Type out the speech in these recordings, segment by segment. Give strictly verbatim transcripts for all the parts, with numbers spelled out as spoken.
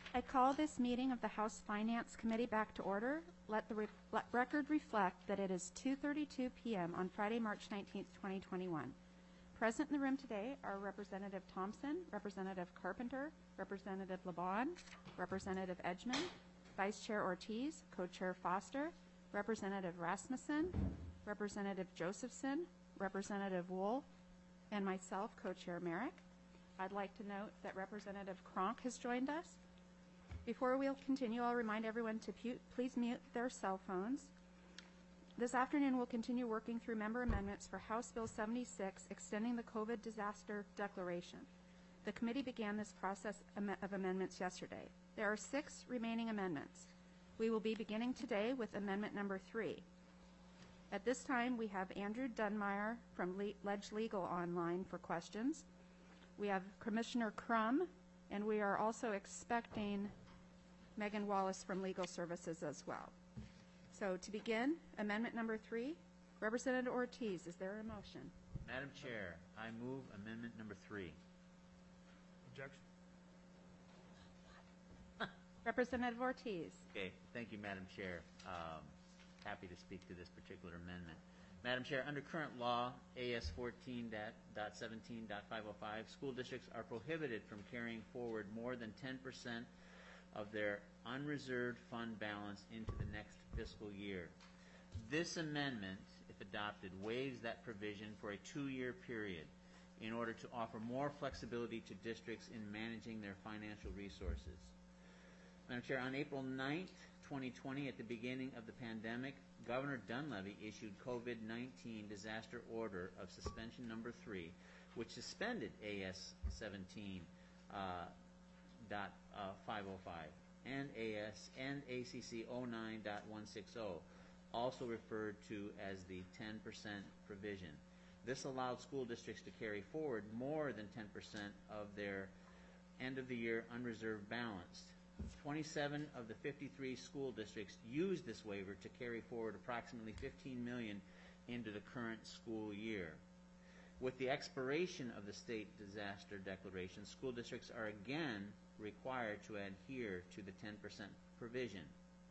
I call this meeting of the House Finance Committee back to order. Let the re let record reflect that it is two thirty-two p m on Friday, March nineteenth, twenty twenty-one. Present in the room today are Representative Thompson, Representative Carpenter, Representative LeBon, Representative Edgman, Vice Chair Ortiz, Co-Chair Foster, Representative Rasmussen, Representative Josephson, Representative Wool, and myself, Co-Chair Merrick. I'd like to note that Representative Cronk has joined us. Before we'll continue, I'll remind everyone to please mute their cell phones. This afternoon, we'll continue working through member amendments for House Bill seventy-six, extending the COVID disaster declaration. The committee began this process of amendments yesterday. There are six remaining amendments. We will be beginning today with amendment number three. At this time, we have Andrew Dunmeyer from Le Ledge Legal online for questions. We have Commissioner Crum, and we are also expecting Megan Wallace from Legal Services as well. So to begin, amendment number three, Representative Ortiz, is there a motion? Madam Chair, I move amendment number three. Objection. Representative Ortiz. Okay, thank you, Madam Chair. Um, happy to speak to this particular amendment. Madam Chair, under current law, A S fourteen point seventeen point five oh five, school districts are prohibited from carrying forward more than ten percent of their unreserved fund balance into the next fiscal year. This amendment, if adopted, waives that provision for a two-year period in order to offer more flexibility to districts in managing their financial resources. Madam Chair, on April ninth, twenty twenty, at the beginning of the pandemic, Governor Dunleavy issued COVID nineteen disaster order of suspension number three, which suspended A S seventeen point five oh five and A S and A C C oh nine point one sixty, also referred to as the ten percent provision. This allowed school districts to carry forward more than ten percent of their end-of-the-year unreserved balance. twenty-seven of the fifty-three school districts used this waiver to carry forward approximately fifteen million dollars into the current school year. With the expiration of the state disaster declaration, school districts are again required to adhere to the ten percent provision.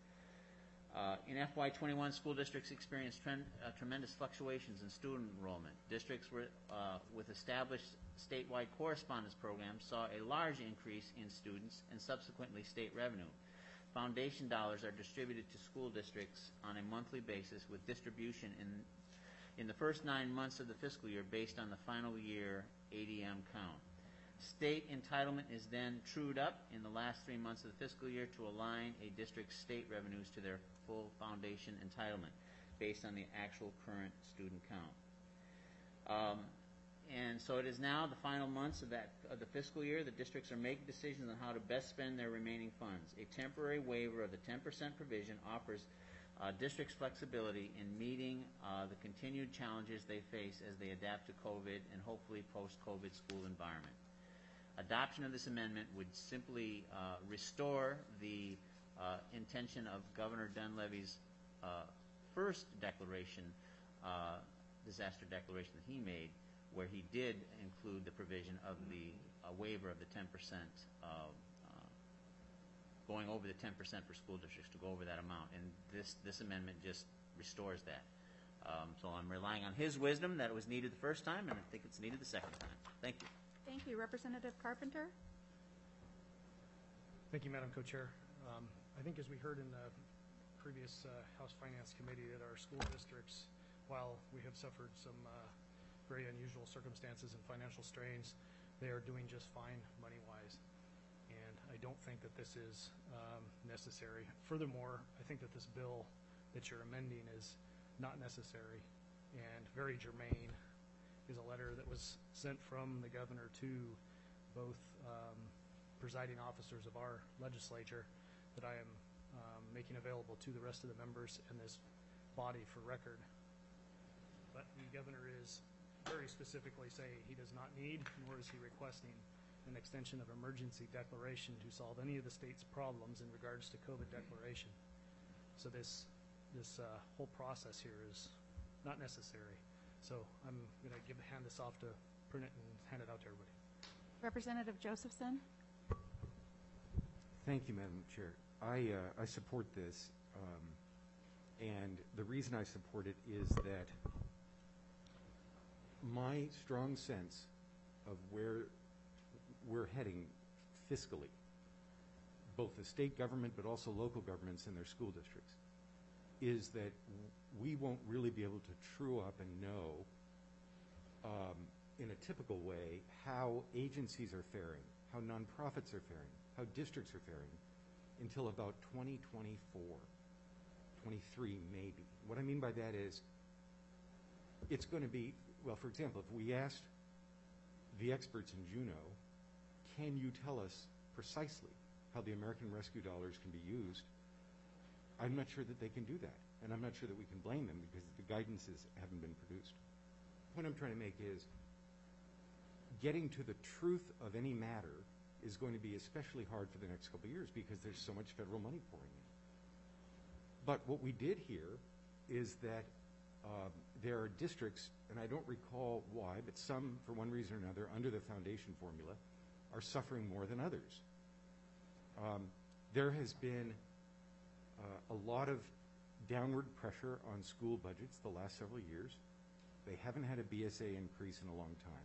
Uh, in F Y twenty-one, school districts experienced trend, uh, tremendous fluctuations in student enrollment. Districts were, uh, with established statewide correspondence programs saw a large increase in students and subsequently state revenue. Foundation dollars are distributed to school districts on a monthly basis with distribution in, in the first nine months of the fiscal year based on the final year A D M count. State entitlement is then trued up in the last three months of the fiscal year to align a district's state revenues to their full foundation entitlement based on the actual current student count. Um, and so it is now the final months of, that, of the fiscal year. The districts are making decisions on how to best spend their remaining funds. A temporary waiver of the ten percent provision offers uh, districts flexibility in meeting uh, the continued challenges they face as they adapt to COVID and hopefully post-COVID school environment. Adoption of this amendment would simply uh, restore the uh, intention of Governor Dunleavy's uh, first declaration, uh, disaster declaration that he made, where he did include the provision of the uh, waiver of the ten percent, uh, uh, going over the ten percent for school districts to go over that amount. And this, this amendment just restores that. Um, so I'm relying on his wisdom that it was needed the first time, and I think it's needed the second time. Thank you. Thank you. Representative Carpenter? Thank you, Madam Co-Chair. Um, I think as we heard in the previous uh, House Finance Committee that our school districts, while we have suffered some uh, very unusual circumstances and financial strains, they are doing just fine money-wise. And I don't think that this is um, necessary. Furthermore, I think that this bill that you're amending is not necessary and very germane. Is a letter that was sent from the governor to both um, presiding officers of our legislature that I am um, making available to the rest of the members in this body for record. But the governor is very specifically saying he does not need, nor is he requesting, an extension of emergency declaration to solve any of the state's problems in regards to COVID declaration. So this, this uh, whole process here is not necessary. So I'm going to give hand this off to print it and hand it out to everybody. Representative Josephson? Thank you, Madam Chair. I, uh, I support this, um, and the reason I support it is that my strong sense of where we're heading fiscally, both the state government but also local governments and their school districts, is that we won't really be able to true up and know um, in a typical way how agencies are faring, how nonprofits are faring, how districts are faring until about twenty twenty-four, twenty-three maybe. What I mean by that is it's going to be, well, for example, if we asked the experts in Juneau, can you tell us precisely how the American Rescue dollars can be used? I'm not sure that they can do that, and I'm not sure that we can blame them because the guidances haven't been produced. The point I'm trying to make is getting to the truth of any matter is going to be especially hard for the next couple of years because there's so much federal money pouring in. But what we did here is that um, there are districts, and I don't recall why, but some, for one reason or another, under the foundation formula, are suffering more than others. Um, there has been uh, a lot of downward pressure on school budgets the last several years. They haven't had a B S A increase in a long time.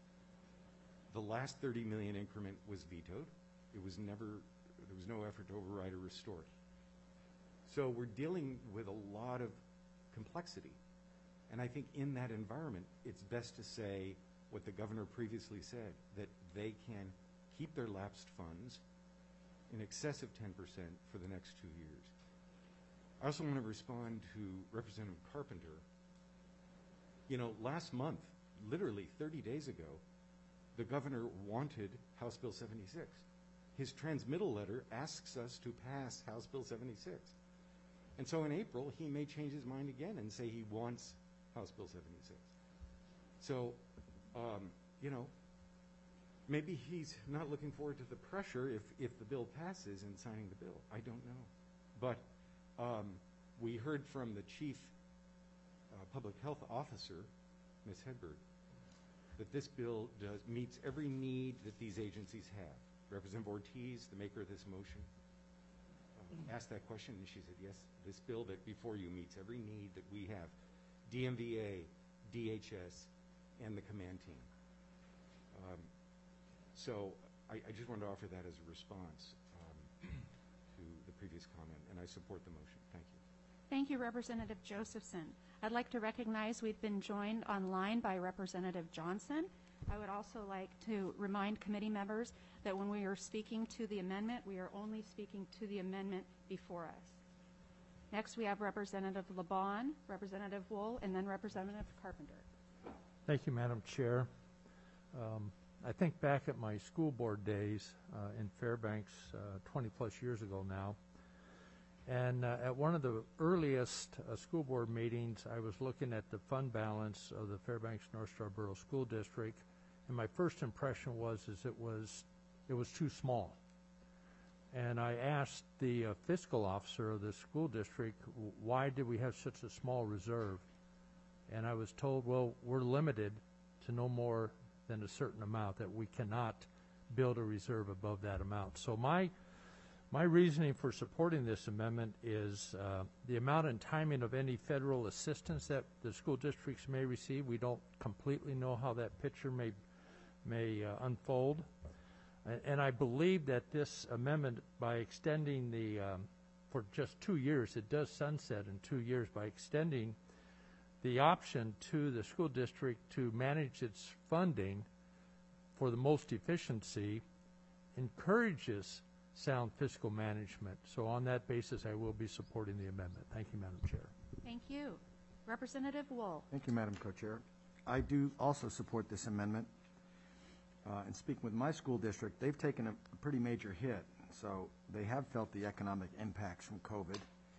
The last thirty million increment was vetoed. It was never, there was no effort to override or restore it. So we're dealing with a lot of complexity. And I think in that environment, it's best to say what the governor previously said, that they can keep their lapsed funds in excess of ten percent for the next two years. I also want to respond to Representative Carpenter. You know, last month, literally thirty days ago, the governor wanted House Bill seventy-six. His transmittal letter asks us to pass House Bill seventy-six. And so in April, he may change his mind again and say he wants House Bill seventy-six. So, um, you know, maybe he's not looking forward to the pressure if, if the bill passes in signing the bill. I don't know. But um, we heard from the chief uh, public health officer, Miz Hedberg, that this bill does, meets every need that these agencies have. Representative Ortiz, the maker of this motion, uh, asked that question, and she said, yes, this bill that before you meets every need that we have. D M V A, D H S, and the command team. Um, so I, I just wanted to offer that as a response um, to the previous comment, and I support the motion. Thank you. Thank you, Representative Josephson. I'd like to recognize we've been joined online by Representative Johnson. I would also like to remind committee members that when we are speaking to the amendment, we are only speaking to the amendment before us. Next, we have Representative LeBon, Representative Wool, and then Representative Carpenter. Thank you, Madam Chair. Um, I think back at my school board days uh, in Fairbanks uh, twenty plus years ago now, and uh, at one of the earliest uh, school board meetings, I was looking at the fund balance of the Fairbanks North Star Borough School District, and my first impression was is it was it was too small. And I asked the uh, fiscal officer of the school district, why did we have such a small reserve? And I was told, well, we're limited to no more than a certain amount, that we cannot build a reserve above that amount. So my my reasoning for supporting this amendment is uh, the amount and timing of any federal assistance that the school districts may receive. We don't completely know how that picture may may uh, unfold. And I believe that this amendment, by extending the, um, for just two years, it does sunset in two years, by extending the option to the school district to manage its funding for the most efficiency, encourages sound fiscal management. So on that basis, I will be supporting the amendment. Thank you, Madam Chair. Thank you. Representative Wool. Thank you, Madam Co-Chair. I do also support this amendment. Uh, and speaking with my school district, they've taken a, a pretty major hit, so they have felt the economic impacts from COVID.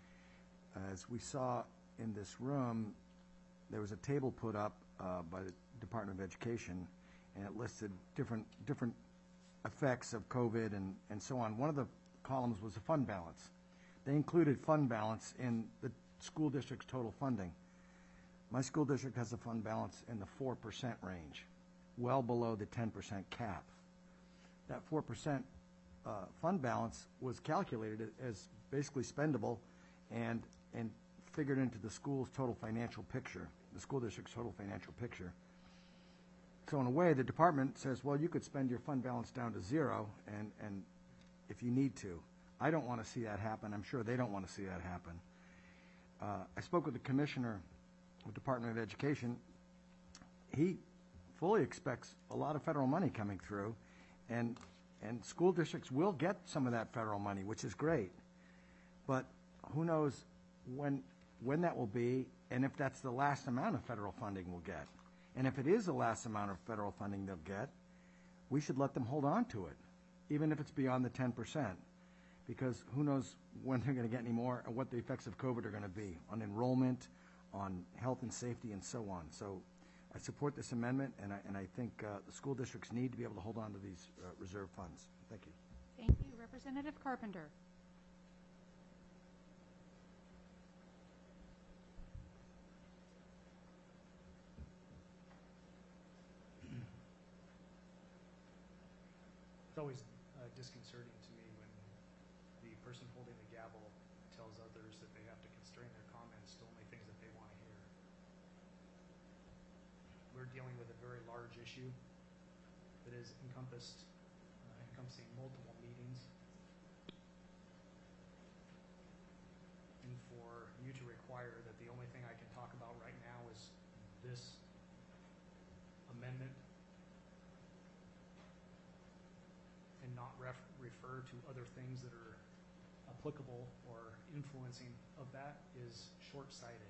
As we saw in this room, there was a table put up uh, by the Department of Education, and it listed different different effects of COVID and, and so on. One of the columns was the fund balance. They included fund balance in the school district's total funding. My school district has a fund balance in the four percent range, well below the ten percent cap. That four percent uh, fund balance was calculated as basically spendable and, and figured into the school's total financial picture, the school district's total financial picture. So in a way, the department says, well, you could spend your fund balance down to zero and, and if you need to. I don't want to see that happen. I'm sure they don't want to see that happen. Uh, I spoke with the commissioner of the Department of Education. He fully expects a lot of federal money coming through, and and school districts will get some of that federal money, which is great. But who knows when when that will be, and if that's the last amount of federal funding we'll get. And if it is the last amount of federal funding they'll get, we should let them hold on to it, even if it's beyond the ten percent. Because who knows when they're going to get any more and what the effects of COVID are going to be on enrollment, on health and safety, and so on. So I support this amendment, and I, and I think uh, the school districts need to be able to hold on to these uh, reserve funds. Thank you. Thank you. Representative Carpenter. It's always uh, disconcerting to me when the person holding the gavel tells others that they have to constrain their comments to only things that they want to hear. We're dealing with a very large issue that is encompassed, uh, encompassing multiple meetings. And for you to require that the only thing I can talk about right now is this amendment and not ref refer to other things that are applicable or influencing of that is short-sighted.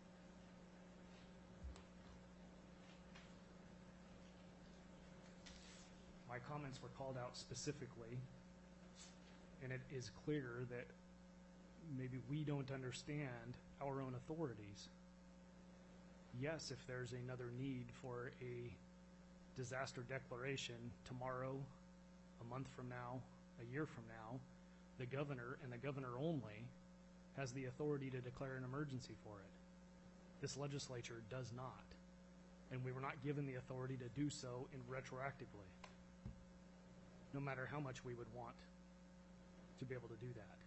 My comments were called out specifically, and it is clear that maybe we don't understand our own authorities. Yes, if there's another need for a disaster declaration tomorrow, a month from now, a year from now, the governor, and the governor only, has the authority to declare an emergency for it. This legislature does not, and we were not given the authority to do so in retroactively, no matter how much we would want to be able to do that.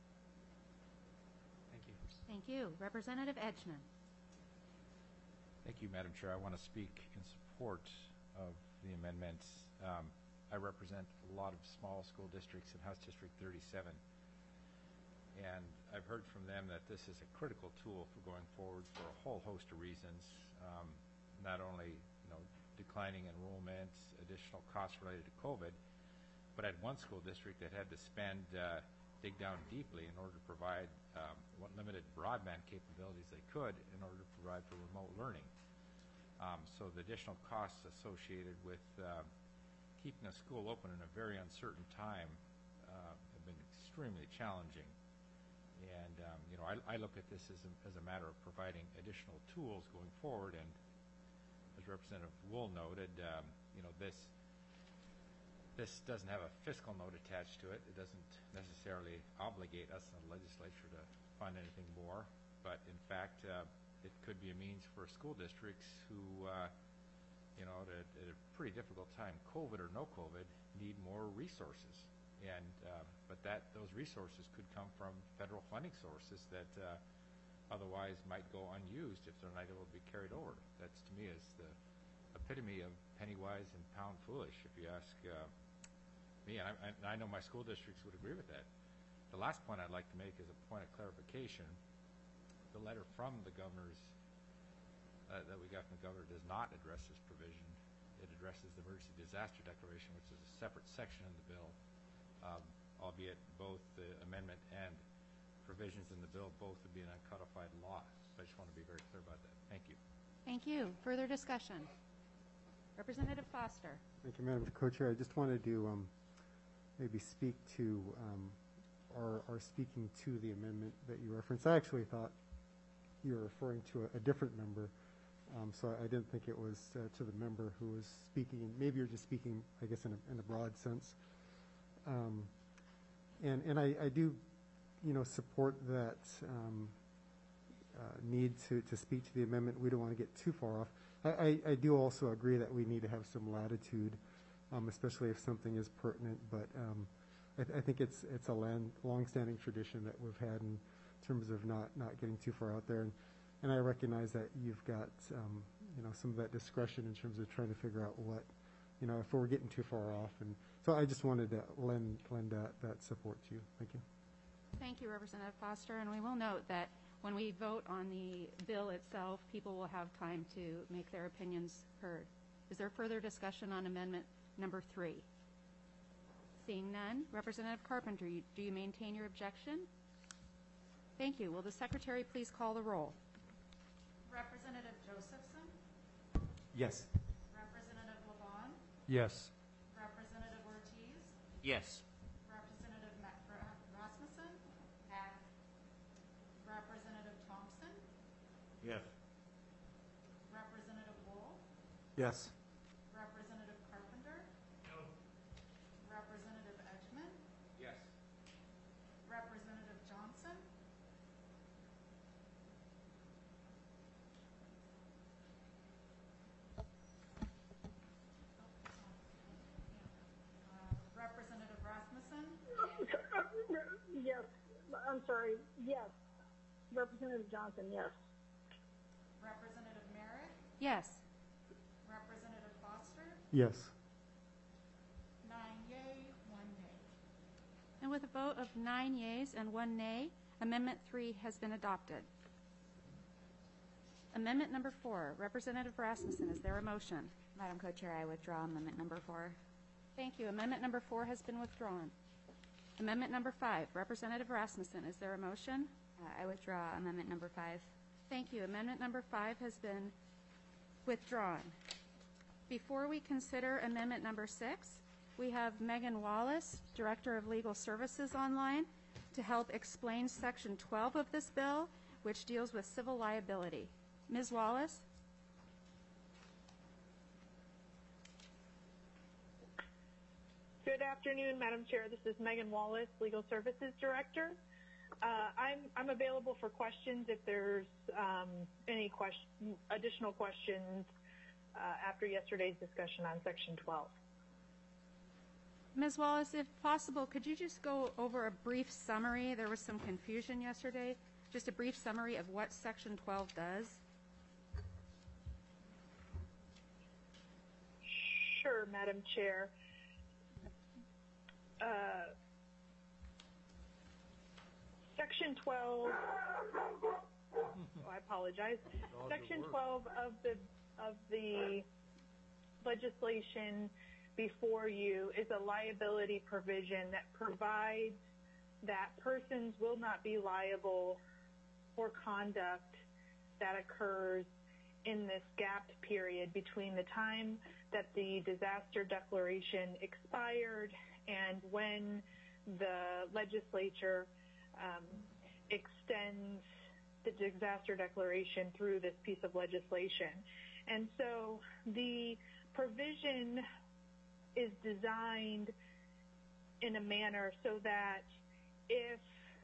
Thank you. Thank you. Representative Edgman. Thank you, Madam Chair. I want to speak in support of the amendments. Um, I represent a lot of small school districts in House District thirty-seven, and I've heard from them that this is a critical tool for going forward for a whole host of reasons, um, not only you know declining enrollment, additional costs related to COVID, but I had one school district that had to spend, uh, dig down deeply in order to provide um, what limited broadband capabilities they could in order to provide for remote learning. Um, so the additional costs associated with uh, keeping a school open in a very uncertain time uh, have been extremely challenging. And um, you know, I, I look at this as a, as a matter of providing additional tools going forward. And as Representative Wool noted, um, you know, this this doesn't have a fiscal note attached to it. It doesn't necessarily obligate us in the legislature to fund anything more. But in fact, uh, it could be a means for school districts who uh, you know, at a, at a pretty difficult time, COVID or no COVID, need more resources. And, uh, but that, those resources could come from federal funding sources that uh, otherwise might go unused if they're not able to be carried over. That's, to me, is the epitome of penny wise and pound foolish, if you ask uh, me. And I, and I know my school districts would agree with that. The last point I'd like to make is a point of clarification. The letter from the governor's Uh, that we got from the governor does not address this provision. It addresses the emergency disaster declaration, which is a separate section in the bill, um, albeit both the amendment and provisions in the bill both would be an uncodified law. So I just want to be very clear about that. Thank you. Thank you. Further discussion? Representative Foster. Thank you, Madam Co-Chair. I just wanted to um, maybe speak to um, or, or speaking to the amendment that you referenced. I actually thought you were referring to a, a different member. Um, so I didn't think it was uh, to the member who was speaking. Maybe you're just speaking, I guess, in a, in a broad sense. Um, and and I, I do, you know, support that um, uh, need to, to speak to the amendment. We don't want to get too far off. I, I, I do also agree that we need to have some latitude, um, especially if something is pertinent. But um, I, th- I think it's it's a land, long-standing tradition that we've had in terms of not, not getting too far out there. And, and I recognize that you've got, um, you know, some of that discretion in terms of trying to figure out what, you know, if we're getting too far off. And so I just wanted to lend, lend that, that support to you. Thank you. Thank you, Representative Foster. And we will note that when we vote on the bill itself, people will have time to make their opinions heard. Is there further discussion on amendment number three? Seeing none, Representative Carpenter, you, do you maintain your objection? Thank you. Will the Secretary please call the roll? Representative Josephson? Yes. Representative Levon? Yes. Representative Ortiz? Yes. Representative Ma- Ra- Rasmussen? Yes. Representative Thompson? Yes. Representative Wool? Yes. Representative Carpenter? No. Representative Edgman? Yes. Representative Johnson? Uh, Representative Rasmussen? Yes, I'm sorry, yes. Representative Johnson, yes. Representative Merrick? Yes. Representative Foster? Yes. Nine yea, one nay. And with a vote of nine yeas and one nay, Amendment three has been adopted. Amendment number four, Representative Rasmussen, is there a motion? Madam Co-Chair, I withdraw amendment number four. Thank you. Amendment number four has been withdrawn. Amendment number five, Representative Rasmussen, is there a motion? Uh, I withdraw amendment number five. Thank you. Amendment number five has been withdrawn. Before we consider amendment number six, we have Megan Wallace, Director of Legal Services, online to help explain Section twelve of this bill, which deals with civil liability. Miz Wallace? Good afternoon, Madam Chair. This is Megan Wallace, Legal Services Director. Uh, I'm, I'm available for questions if there's um, any question, additional questions uh, after yesterday's discussion on Section twelve. Miz Wallace, if possible, could you just go over a brief summary? There was some confusion yesterday. Just a brief summary of what Section twelve does. Sure, Madam Chair. Uh, Section twelve, oh, I apologize. Section twelve of the of the legislation before you is a liability provision that provides that persons will not be liable for conduct that occurs in this gap period between the time that the disaster declaration expired and when the legislature um, extends the disaster declaration through this piece of legislation. And so the provision is designed in a manner so that if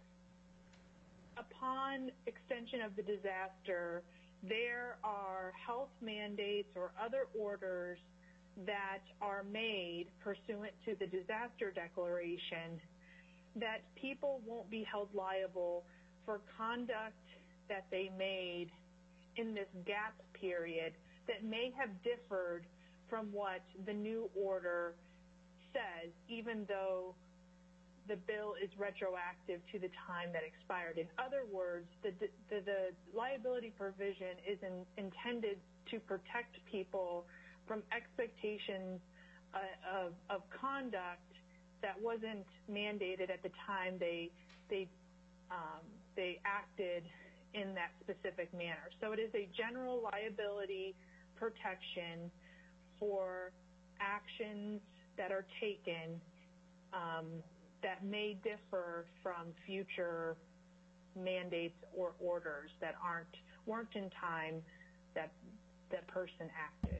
upon extension of the disaster there are health mandates or other orders that are made pursuant to the disaster declaration, that people won't be held liable for conduct that they made in this gap period that may have differed from what the new order says, even though the bill is retroactive to the time that expired. In other words, the, the, the liability provision is in, intended to protect people from expectations uh, of, of conduct that wasn't mandated at the time they they um, they acted in that specific manner. So it is a general liability protection for actions that are taken um, that may differ from future mandates or orders that aren't weren't in time that that person acted.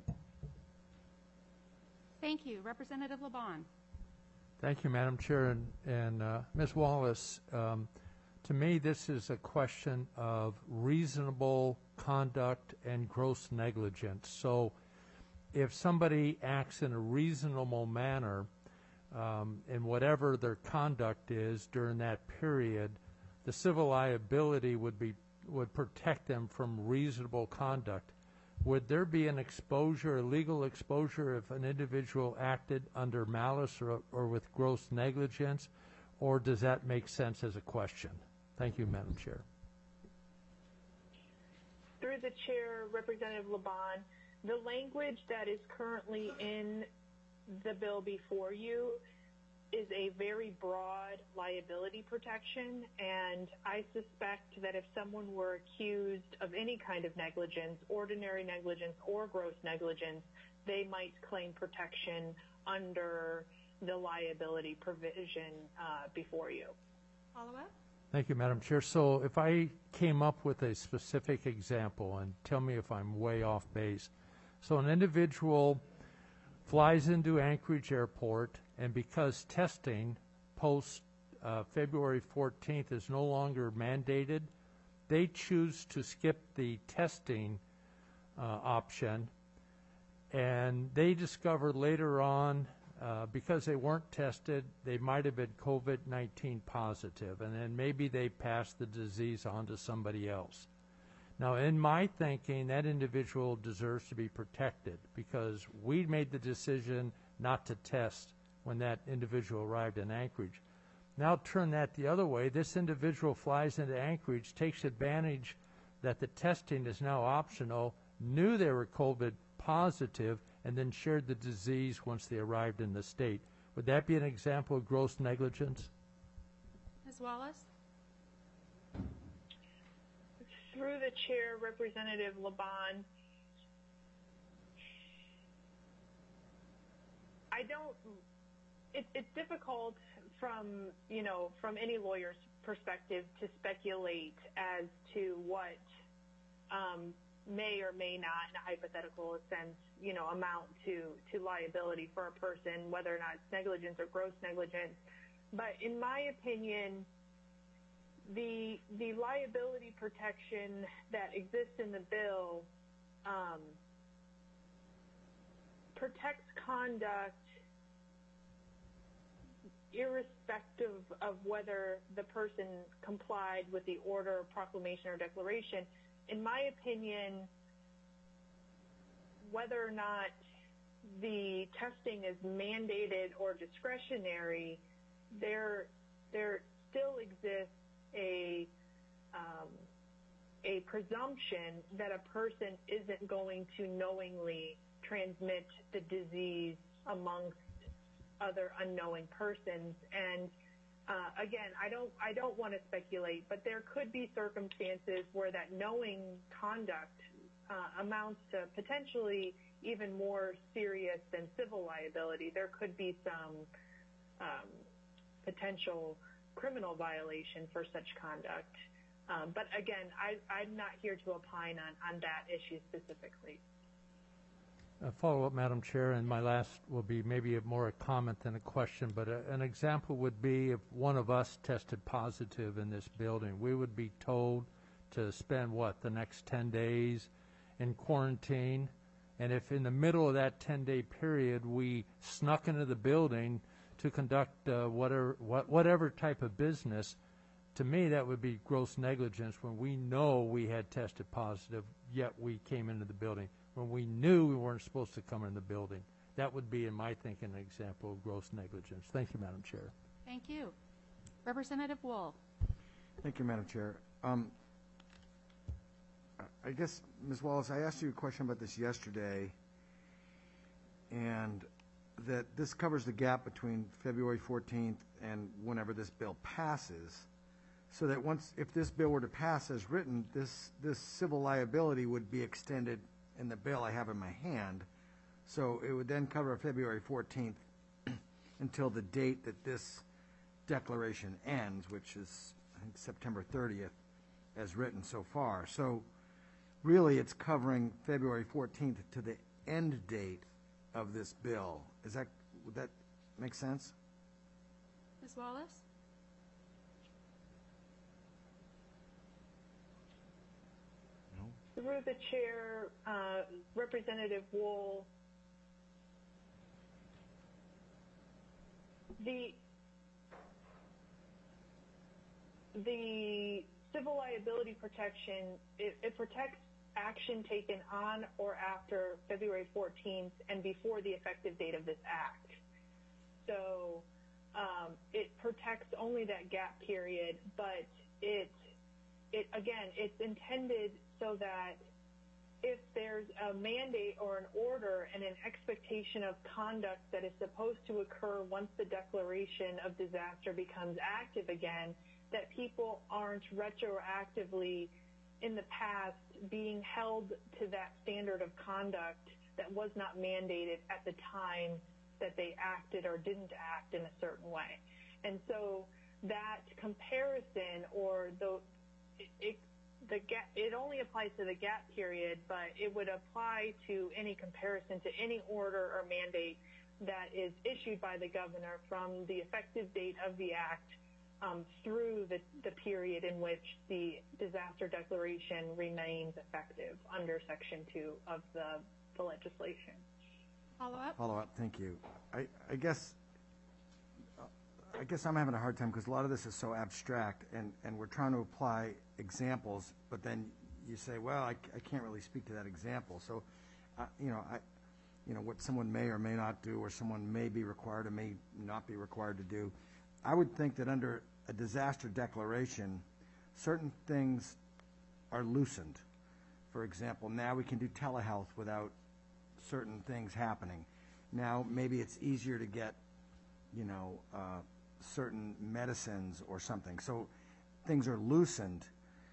Thank you. Representative LeBon. Thank you, Madam Chair. And, and uh, Miz Wallace, um, to me, this is a question of reasonable conduct and gross negligence. So if somebody acts in a reasonable manner, um, and whatever their conduct is during that period, the civil liability would be would protect them from reasonable conduct. Would there be an exposure, a legal exposure, if an individual acted under malice or, or with gross negligence, or does that make sense as a question? Thank you, Madam Chair. Through the chair, Representative Laban, the language that is currently in the bill before you is a very broad liability protection, and I suspect that if someone were accused of any kind of negligence, ordinary negligence or gross negligence, they might claim protection under the liability provision uh, before you. Follow up? Thank you, Madam Chair. So if I came up with a specific example, and tell me if I'm way off base. So an individual flies into Anchorage Airport, and because testing post uh, February fourteenth is no longer mandated, they choose to skip the testing uh, option, and they discover later on, uh, because they weren't tested, they might have been COVID nineteen positive, and then maybe they passed the disease on to somebody else. Now, in my thinking, that individual deserves to be protected because we made the decision not to test when that individual arrived in Anchorage. Now turn that the other way. This individual flies into Anchorage, takes advantage that the testing is now optional, knew they were COVID positive, and then shared the disease once they arrived in the state. Would that be an example of gross negligence? Miz Wallace? Through the chair, Representative Laban, I don't, it, it's difficult from, you know, from any lawyer's perspective to speculate as to what um, may or may not, in a hypothetical sense, you know, amount to, to liability for a person, whether or not it's negligence or gross negligence. But in my opinion, the the liability protection that exists in the bill um, protects conduct irrespective of whether the person complied with the order, proclamation, or declaration. In my opinion, whether or not the testing is mandated or discretionary, there there still exists a um, a presumption that a person isn't going to knowingly transmit the disease amongst other unknowing persons. And uh, again, I don't I don't want to speculate, but there could be circumstances where that knowing conduct uh, amounts to potentially even more serious than civil liability. There could be some um, potential criminal violation for such conduct. Um, but again, I, I'm not here to opine on, on that issue specifically. A follow-up, Madam Chair, and my last will be maybe a more a comment than a question, but a, an example would be if one of us tested positive in this building, we would be told to spend, what, the next ten days in quarantine, and if in the middle of that ten-day period we snuck into the building to conduct uh, whatever what, whatever type of business, to me that would be gross negligence when we know we had tested positive, yet we came into the building. When we knew we weren't supposed to come in the building. That would be, in my thinking, an example of gross negligence. Thank you, Madam Chair. Thank you. Representative Wool. Thank you, Madam Chair. Um, I guess, Miz Wallace, I asked you a question about this yesterday, and that this covers the gap between February fourteenth and whenever this bill passes, so that once, if this bill were to pass as written, this, this civil liability would be extended in the bill I have in my hand. So it would then cover February fourteenth until the date that this declaration ends, which is, I think, September thirtieth, as written so far. So really, it's covering February fourteenth to the end date of this bill. Is that, would that make sense? Miz Wallace? Through the chair, uh, Representative Wool, the the civil liability protection, it, it protects action taken on or after February fourteenth and before the effective date of this act. So um, it protects only that gap period, but it, it again, it's intended so that if there's a mandate or an order and an expectation of conduct that is supposed to occur once the declaration of disaster becomes active again, that people aren't retroactively in the past being held to that standard of conduct that was not mandated at the time that they acted or didn't act in a certain way. And so that comparison or the, it, it The gap, it only applies to the gap period, but it would apply to any comparison to any order or mandate that is issued by the governor from the effective date of the act um, through the, the period in which the disaster declaration remains effective under Section two of the, the legislation. Follow up? Follow up, thank you. I, I guess I guess I'm having a hard time because a lot of this is so abstract, and, and we're trying to apply examples, but then you say, well, I, I can't really speak to that example. So, uh, you know, I, you know, what someone may or may not do, or someone may be required or may not be required to do. I would think that under a disaster declaration, certain things are loosened. For example, now we can do telehealth without certain things happening. Now maybe it's easier to get, you know, uh, certain medicines or something. So things are loosened.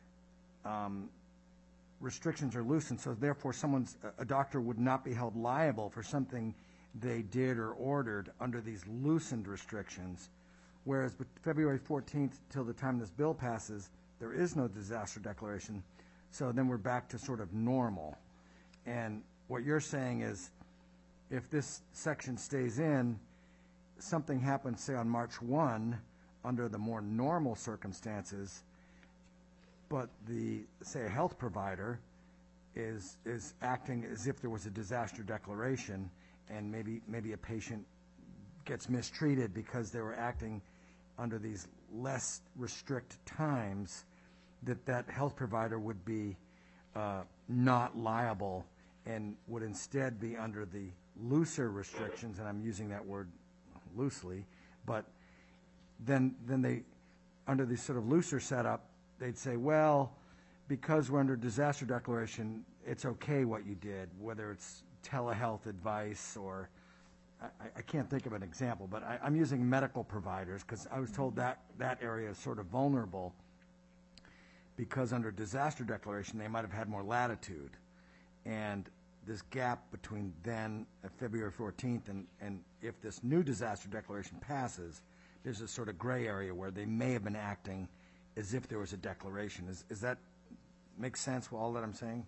Um, restrictions are loosened. So therefore, someone's a doctor would not be held liable for something they did or ordered under these loosened restrictions. Whereas with February fourteenth till the time this bill passes, there is no disaster declaration. So then we're back to sort of normal. And what you're saying is, if this section stays in, something happens, say, on March first, under the more normal circumstances, but the, say, a health provider is is acting as if there was a disaster declaration, and maybe maybe a patient gets mistreated because they were acting under these less restrict times, that that health provider would be uh, not liable and would instead be under the looser restrictions, and I'm using that word loosely, but then then they, under the sort of looser setup, they'd say, well, because we're under disaster declaration, it's okay what you did, whether it's telehealth advice or, I, I can't think of an example, but I, I'm using medical providers because I was told that that area is sort of vulnerable because under disaster declaration, they might have had more latitude. And this gap between then, uh, February fourteenth, and, and if this new disaster declaration passes, there's a sort of gray area where they may have been acting as if there was a declaration. Is, is that make sense with all that I'm saying?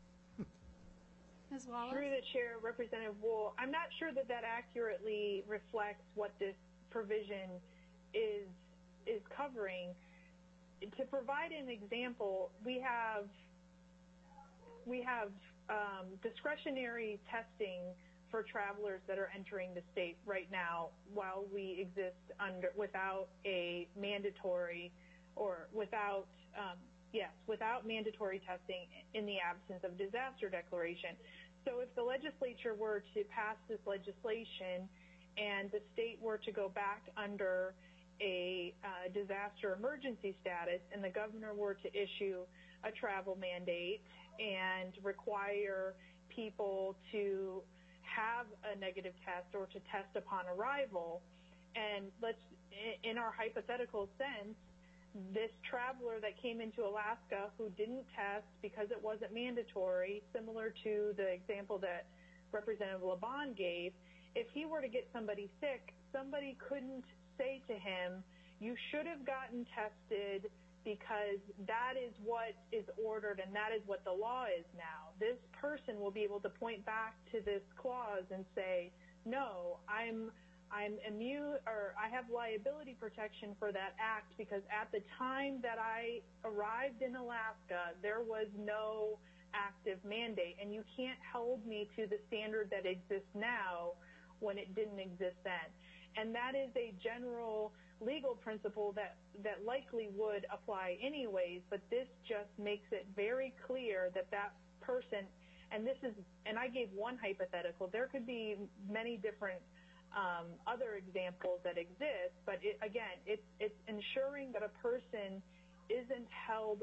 Miz Wallace? Through the chair, Representative Wool, I'm not sure that that accurately reflects what this provision is is covering. To provide an example, we have we have um, discretionary testing for travelers that are entering the state right now while we exist under without a mandatory or without um, yes without mandatory testing in the absence of disaster declaration. So if the legislature were to pass this legislation and the state were to go back under a uh, disaster emergency status and the governor were to issue a travel mandate and require people to have a negative test or to test upon arrival, and let's, in our hypothetical sense, this traveler that came into Alaska who didn't test because it wasn't mandatory, similar to the example that Representative LeBon gave, if he were to get somebody sick, somebody couldn't say to him, you should have gotten tested because that is what is ordered and that is what the law is now. This person will be able to point back to this clause and say, no, I'm I'm immune, or I have liability protection for that act because at the time that I arrived in Alaska, there was no active mandate, and you can't hold me to the standard that exists now when it didn't exist then. And that is a general legal principle that, that likely would apply anyways, but this just makes it very clear that that person, and this is, and I gave one hypothetical, there could be many different um, other examples that exist, but it, again, it's, it's ensuring that a person isn't held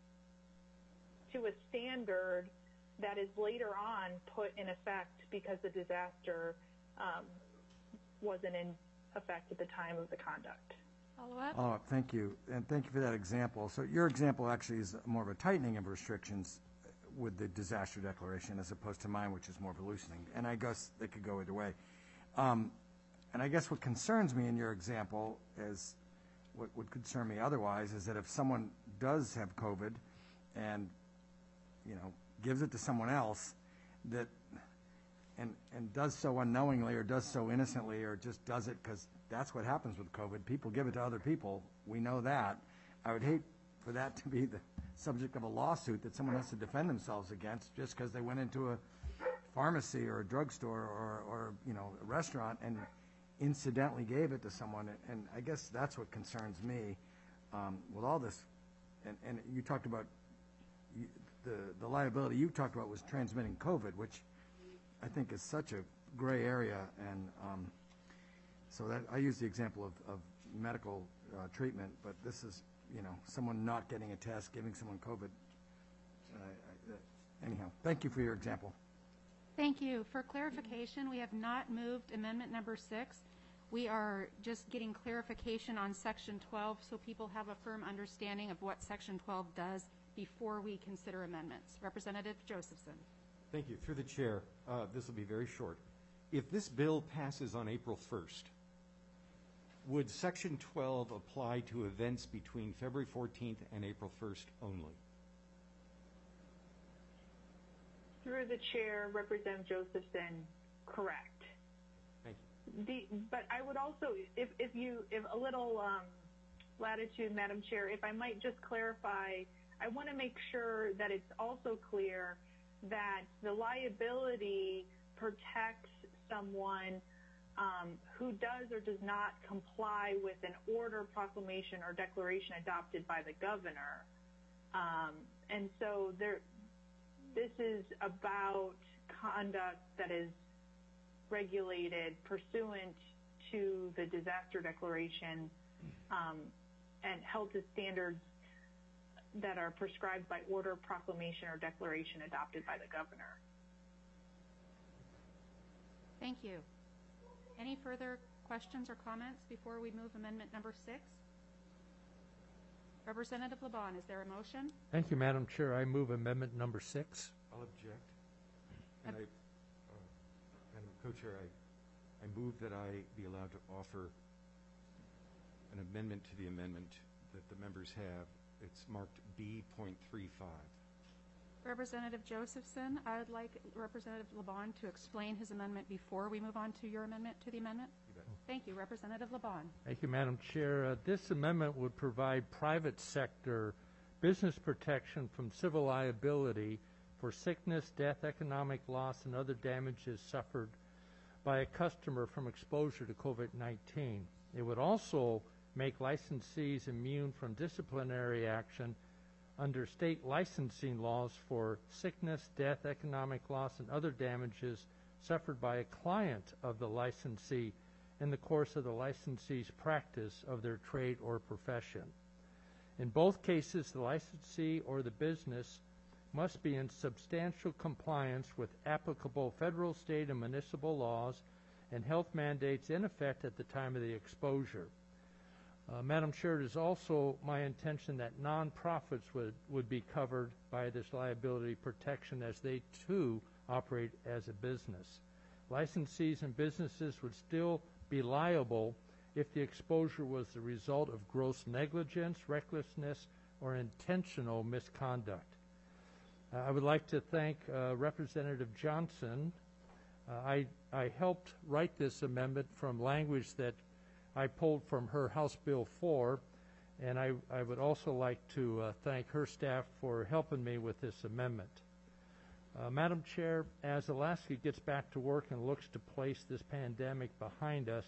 to a standard that is later on put in effect because the disaster um, wasn't in effect at the time of the conduct. Follow-up? Oh, thank you, and thank you for that example. So your example actually is more of a tightening of restrictions with the disaster declaration as opposed to mine, which is more of a loosening. And I guess they could go either way. Um, and I guess what concerns me in your example is, what would concern me otherwise, is that if someone does have COVID and, you know, gives it to someone else, that and and does so unknowingly or does so innocently or just does it because that's what happens with COVID. People give it to other people. We know that. I would hate for that to be the subject of a lawsuit that someone has to defend themselves against just because they went into a pharmacy or a drugstore or, or you know, a restaurant and incidentally gave it to someone. And I guess that's what concerns me um, with all this. And, and you talked about you, the, the liability you talked about was transmitting COVID, which I think is such a gray area. And um, so that I use the example of, of medical uh, treatment, but this is, you know, someone not getting a test, giving someone COVID. Uh, I, uh, anyhow, thank you for your example. Thank you. For clarification, we have not moved amendment number six. We are just getting clarification on section twelve so people have a firm understanding of what section twelve does before we consider amendments. Representative Josephson. Thank you. Through the chair, uh, this will be very short. If this bill passes on April first, would section twelve apply to events between February fourteenth and April first only? Through the chair, Representative Josephson, correct. Thank you. The, but I would also, if, if you, if a little um, latitude, Madam Chair, if I might just clarify, I want to make sure that it's also clear that the liability protects someone um, who does or does not comply with an order, proclamation, or declaration adopted by the governor. Um, and so there, this is about conduct that is regulated pursuant to the disaster declaration um, and held to standards that are prescribed by order, proclamation, or declaration adopted by the governor. Thank you. Any further questions or comments before we move amendment number six? Representative LeBon, is there a motion? Thank you, Madam Chair. I move amendment number six. I'll object. And I, uh, Madam Co-Chair, I, I move that I be allowed to offer an amendment to the amendment that the members have. It's marked B point three five. Representative Josephson, I would like Representative LeBon to explain his amendment before we move on to your amendment to the amendment. You bet. Thank you. Representative LeBon. Thank you, Madam Chair. Uh, this amendment would provide private sector business protection from civil liability for sickness, death, economic loss, and other damages suffered by a customer from exposure to COVID nineteen. It would also make licensees immune from disciplinary action under state licensing laws for sickness, death, economic loss, and other damages suffered by a client of the licensee in the course of the licensee's practice of their trade or profession. In both cases, the licensee or the business must be in substantial compliance with applicable federal, state, and municipal laws and health mandates in effect at the time of the exposure. Uh, Madam Chair, it is also my intention that nonprofits would, would be covered by this liability protection as they too operate as a business. Licensees and businesses would still be liable if the exposure was the result of gross negligence, recklessness, or intentional misconduct. Uh, I would like to thank uh, Representative Johnson. Uh, I, I helped write this amendment from language that I pulled from her House Bill four, and I, I would also like to uh, thank her staff for helping me with this amendment. Uh, Madam Chair, as Alaska gets back to work and looks to place this pandemic behind us,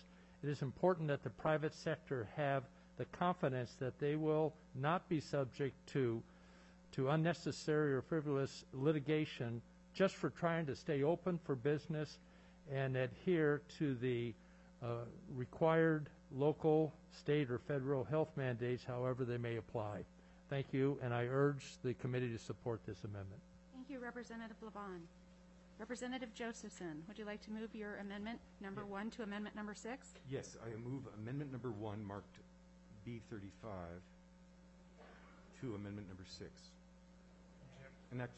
it is important that the private sector have the confidence that they will not be subject to, to unnecessary or frivolous litigation just for trying to stay open for business and adhere to the uh, required local, state, or federal health mandates, however they may apply. Thank you, and I urge the committee to support this amendment. Thank you, Representative Levon. Representative Josephson, would you like to move your amendment number one to amendment number six? Yes, I move amendment number one marked B thirty-five to amendment number six. And that's,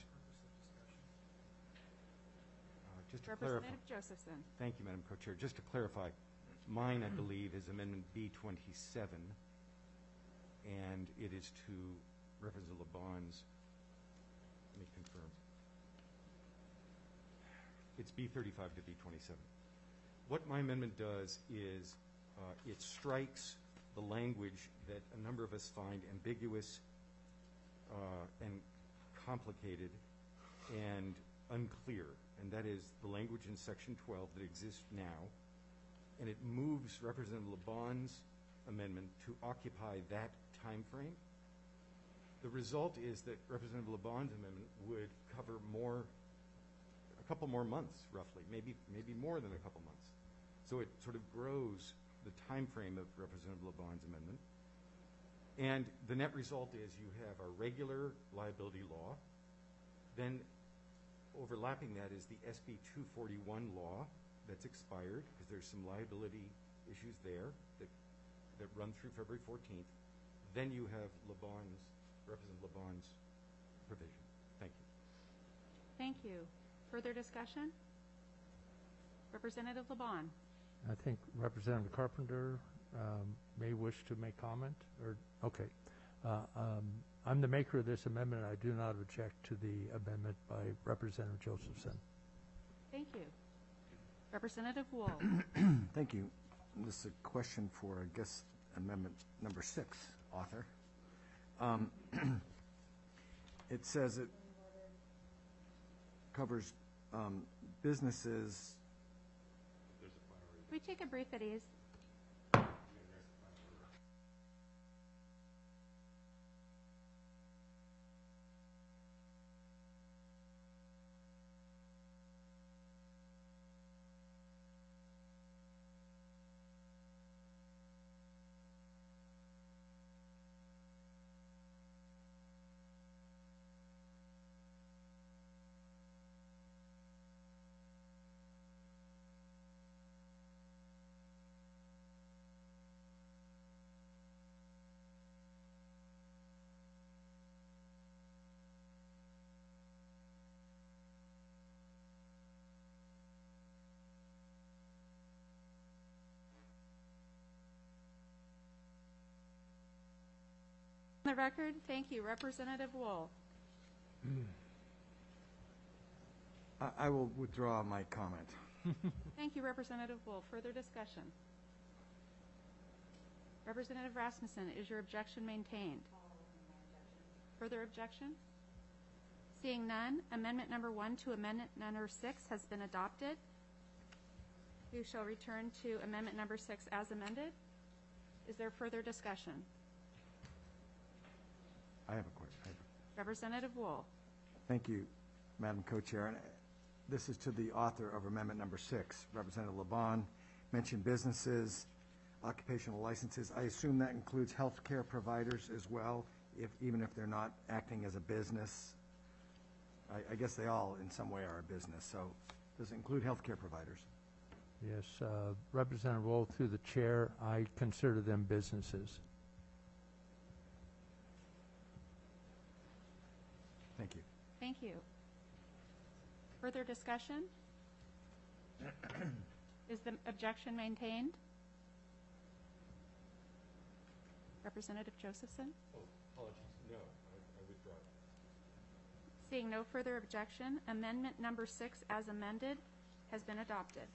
uh, just to clarify. Representative Josephson. Thank you, Madam Co-Chair. Just to clarify, mine, I believe, is amendment B twenty-seven, and it is to Representative LeBon's, let me confirm. It's B thirty-five to B twenty-seven. What my amendment does is uh, it strikes the language that a number of us find ambiguous uh, and complicated and unclear, and that is the language in Section twelve that exists now, and it moves Representative LeBon's amendment to occupy that time frame. The result is that Representative LeBon's amendment would cover more, a couple more months, roughly, maybe maybe more than a couple months. So it sort of grows the time frame of Representative LeBon's amendment. And the net result is you have a regular liability law. Then overlapping that is the S B two forty-one law that's expired, because there's some liability issues there that, that run through February fourteenth. Then you have LeBon's, Representative LeBon's provision. Thank you. Thank you. Further discussion? Representative LeBon. I think Representative Carpenter um, may wish to make comment, or, okay. Uh, um, I'm the maker of this amendment. I do not object to the amendment by Representative Josephson. Thank you. Representative Wool. Thank you. This is a question for, I guess, amendment number six, author. Um, it says it covers um, businesses. Can we take a brief at ease? On the record, thank you. Representative Wool. I, I will withdraw my comment. Thank you, Representative Wool. Further discussion? Representative Rasmussen, is your objection maintained? Further objection? Seeing none, amendment number one to amendment number six has been adopted. We shall return to amendment number six as amended. Is there further discussion? I have a question. I have a Representative Wool. Thank you, Madam Co-Chair. And uh, this is to the author of amendment number six. Representative LeBon mentioned businesses, occupational licenses. I assume that includes healthcare providers as well, if even if they're not acting as a business. I, I guess they all, in some way, are a business. So does it include healthcare providers? Yes, uh, Representative Wool, through the chair, I consider them businesses. Thank you. Thank you. Further discussion? Is the objection maintained? Representative Josephson? Oh, apologies. No, I, I withdraw. Seeing no further objection, amendment number six as amended has been adopted.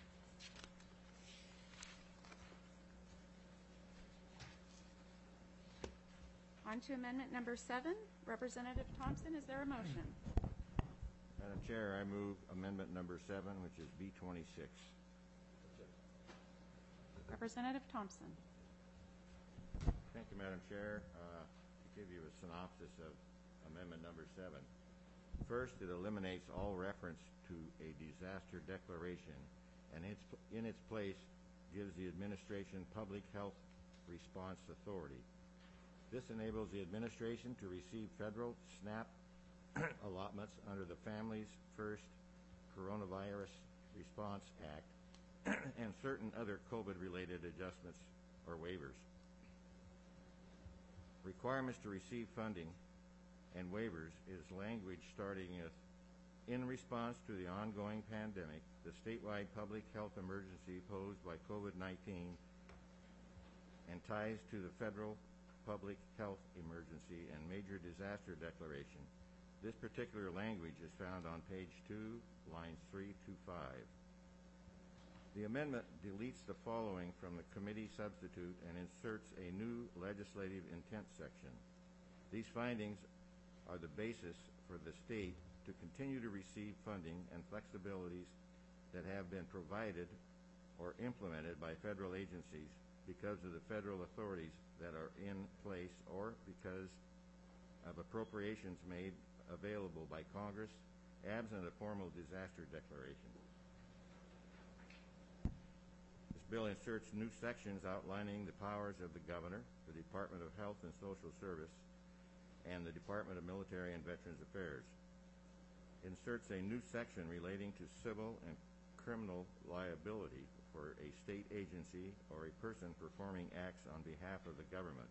On to amendment number seven. Representative Thompson, is there a motion? Madam Chair, I move amendment number seven, which is B twenty-six. Representative Thompson. Thank you, Madam Chair. Uh, To give you a synopsis of amendment number seven. First, it eliminates all reference to a disaster declaration, and it's, in its place gives the administration public health response authority. This enables the administration to receive federal SNAP allotments under the Families First Coronavirus Response Act and certain other COVID-related adjustments or waivers. Requirements to receive funding and waivers is language starting with, in response to the ongoing pandemic, the statewide public health emergency posed by COVID nineteen, and ties to the federal public health emergency and major disaster declaration. This particular language is found on page two, lines three to five. The amendment deletes the following from the committee substitute and inserts a new legislative intent section. These findings are the basis for the state to continue to receive funding and flexibilities that have been provided or implemented by federal agencies because of the federal authorities that are in place or because of appropriations made available by Congress absent a formal disaster declaration. This bill inserts new sections outlining the powers of the governor, the Department of Health and Social Service, and the Department of Military and Veterans Affairs. Inserts a new section relating to civil and criminal liability for a state agency or a person performing acts on behalf of the government.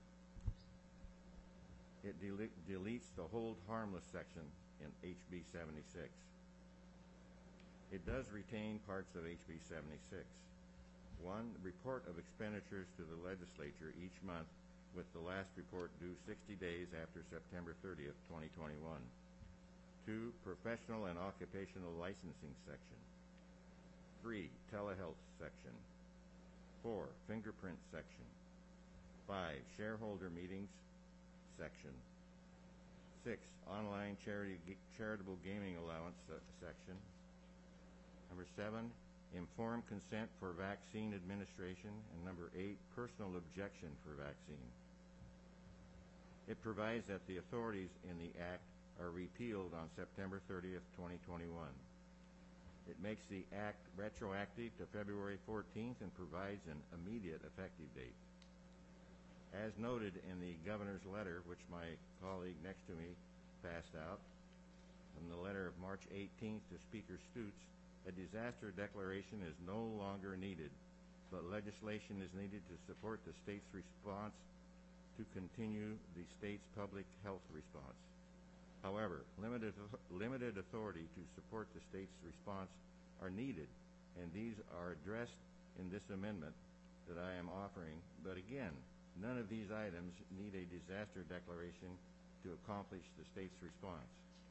It dele- deletes the hold harmless section in H B seventy-six. It does retain parts of H B seventy-six. One, report of expenditures to the legislature each month with the last report due sixty days after September thirtieth, twenty twenty-one. Two, professional and occupational licensing section. Three, telehealth section. Four, fingerprint section. Five, shareholder meetings section. Six, online charity charitable gaming allowance uh, section. Number seven, informed consent for vaccine administration. And number eight, personal objection for vaccine. It provides that the authorities in the Act are repealed on September thirtieth, twenty twenty-one. It makes the Act retroactive to February fourteenth and provides an immediate effective date. As noted in the governor's letter, which my colleague next to me passed out, from the letter of March eighteenth to Speaker Stutes, a disaster declaration is no longer needed, but legislation is needed to support the state's response to continue the state's public health response. However, limited, limited authority to support the state's response are needed, and these are addressed in this amendment that I am offering. But again, none of these items need a disaster declaration to accomplish the state's response.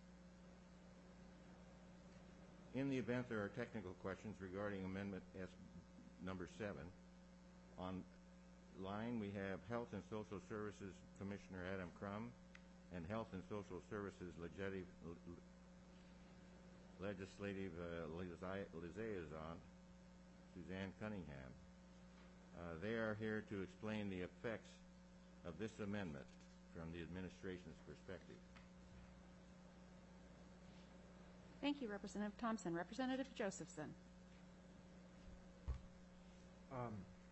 In the event there are technical questions regarding Amendment S number seven, on line we have Health and Social Services Commissioner Adam Crum and Health and Social Services Legislative, legislative uh, Liaison, Suzanne Cunningham. Uh, they are here to explain the effects of this amendment from the administration's perspective. Thank you, Representative Thompson. Representative Josephson. Um,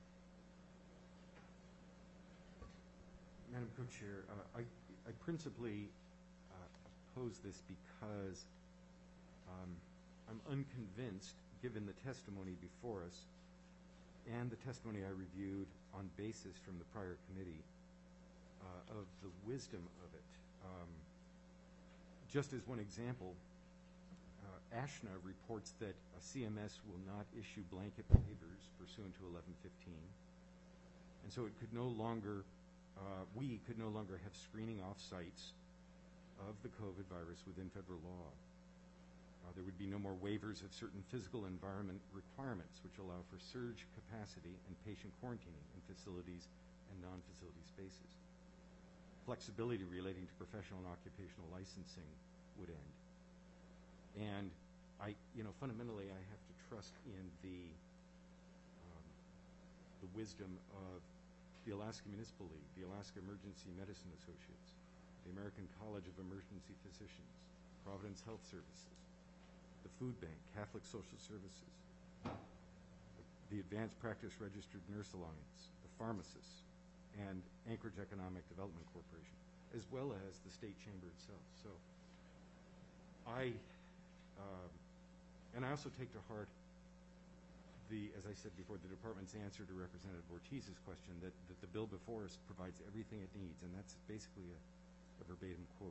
Madam Co-Chair, uh, I, I principally uh, oppose this because um, I'm unconvinced, given the testimony before us and the testimony I reviewed on basis from the prior committee, uh, of the wisdom of it. Um, just as one example, uh, ASHNA reports that a C M S will not issue blanket waivers pursuant to eleven fifteen, and so it could no longer, uh, we could no longer have screening off sites of the COVID virus within federal law. Uh, there would be no more waivers of certain physical environment requirements which allow for surge capacity and patient quarantining in facilities and non-facility spaces. Flexibility relating to professional and occupational licensing would end. And I, you know, fundamentally I have to trust in the, um, the the wisdom of the Alaska Municipal League, the Alaska Emergency Medicine Associates, the American College of Emergency Physicians, Providence Health Services, the Food Bank, Catholic Social Services, the Advanced Practice Registered Nurse Alliance, the pharmacists, and Anchorage Economic Development Corporation, as well as the state chamber itself. So I, um, and I also take to heart the, as I said before, the department's answer to Representative Ortiz's question that, that the bill before us provides everything it needs, and that's basically a, a verbatim quote.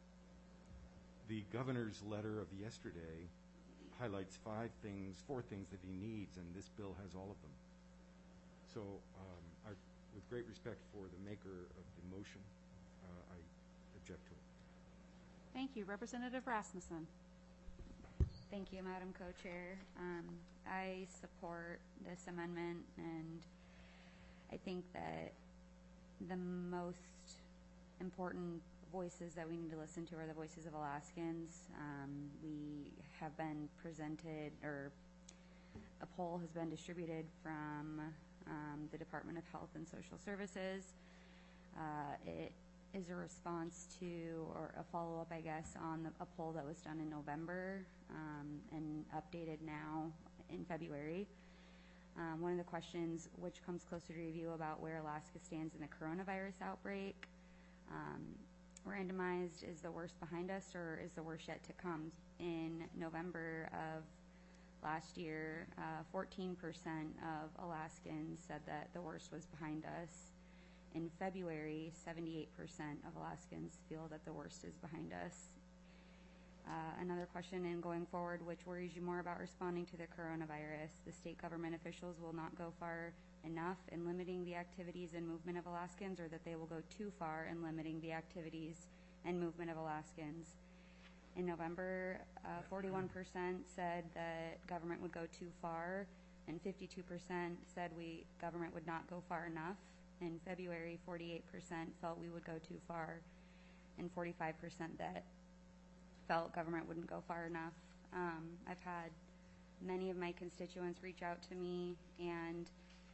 The governor's letter of yesterday highlights five things, four things that he needs, and this bill has all of them. So um, I, with great respect for the maker of the motion, uh, I object to it. Thank you. Representative Rasmussen. Thank you, Madam Co-Chair. Um, I support this amendment, and I think that the most important voices that we need to listen to are the voices of Alaskans. Um, we have been presented, or a poll has been distributed from um, the Department of Health and Social Services. Uh, it is a response to, or a follow-up, I guess, on the, a poll that was done in November um, and updated now in February. Um, one of the questions, which comes closer to review about where Alaska stands in the coronavirus outbreak. Um, randomized, is the worst behind us or is the worst yet to come? In November of last year, uh, fourteen percent of Alaskans said that the worst was behind us. In February, seventy-eight percent of Alaskans feel that the worst is behind us. Uh, another question, in going forward, which worries you more about responding to the coronavirus? The state government officials will not go far enough in limiting the activities and movement of Alaskans, or that they will go too far in limiting the activities and movement of Alaskans. In November, uh, forty-one percent said that government would go too far, and fifty-two percent said we government would not go far enough. In February, forty-eight percent felt we would go too far, and forty-five percent that felt government wouldn't go far enough. Um, I've had many of my constituents reach out to me, and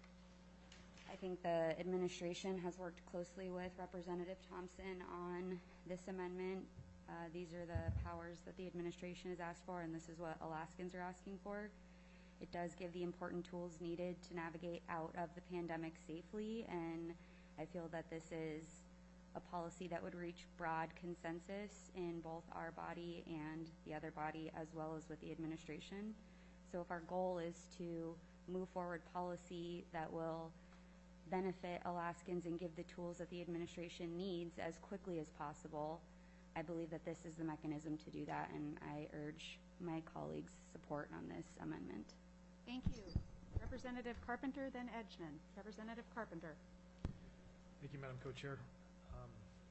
I think the administration has worked closely with Representative Thompson on this amendment. Uh, these are the powers that the administration has asked for, and this is what Alaskans are asking for. It does give the important tools needed to navigate out of the pandemic safely, and I feel that this is a policy that would reach broad consensus in both our body and the other body, as well as with the administration. So if our goal is to move forward policy that will benefit Alaskans and give the tools that the administration needs as quickly as possible, I believe that this is the mechanism to do that, and I urge my colleagues' support on this amendment. Thank you. Representative Carpenter, then Edgman. Representative Carpenter. Thank you, Madam Co-Chair. Um,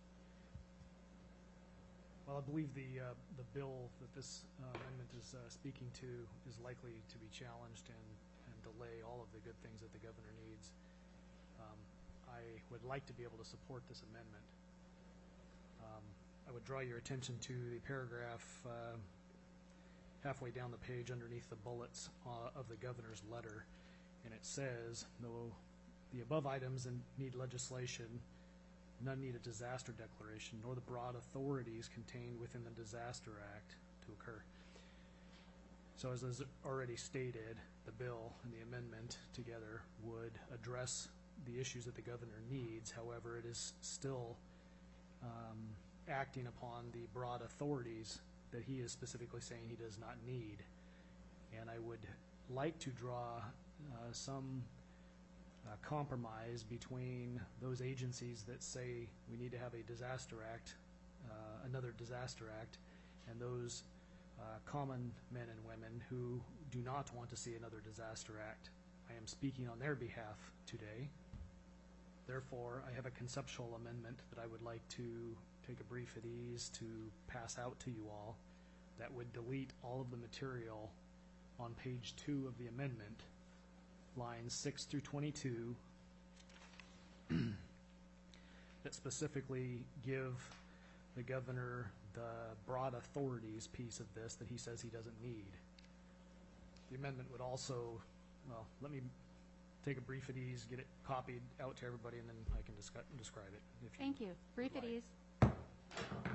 well, I believe the uh, the bill that this uh, amendment is uh, speaking to is likely to be challenged and, and delay all of the good things that the governor needs. Um, I would like to be able to support this amendment. Um, I would draw your attention to the paragraph uh, halfway down the page underneath the bullets uh, of the governor's letter, and it says, though the above items need legislation, none need a disaster declaration, nor the broad authorities contained within the Disaster Act to occur. So as is already stated, the bill and the amendment together would address the issues that the governor needs. However, it is still um, acting upon the broad authorities that he is specifically saying he does not need. And I would like to draw uh, some uh, compromise between those agencies that say we need to have a disaster act, uh, another disaster act, and those uh, common men and women who do not want to see another disaster act. I am speaking on their behalf today. Therefore, I have a conceptual amendment that I would like to take a brief at ease to pass out to you all that would delete all of the material on page two of the amendment, lines six through twenty-two, that specifically give the governor the broad authorities piece of this that he says he doesn't need. The amendment would also, well, let me take a brief at ease, get it copied out to everybody, and then I can discuss, describe it. if you Thank you. Brief at like. ease.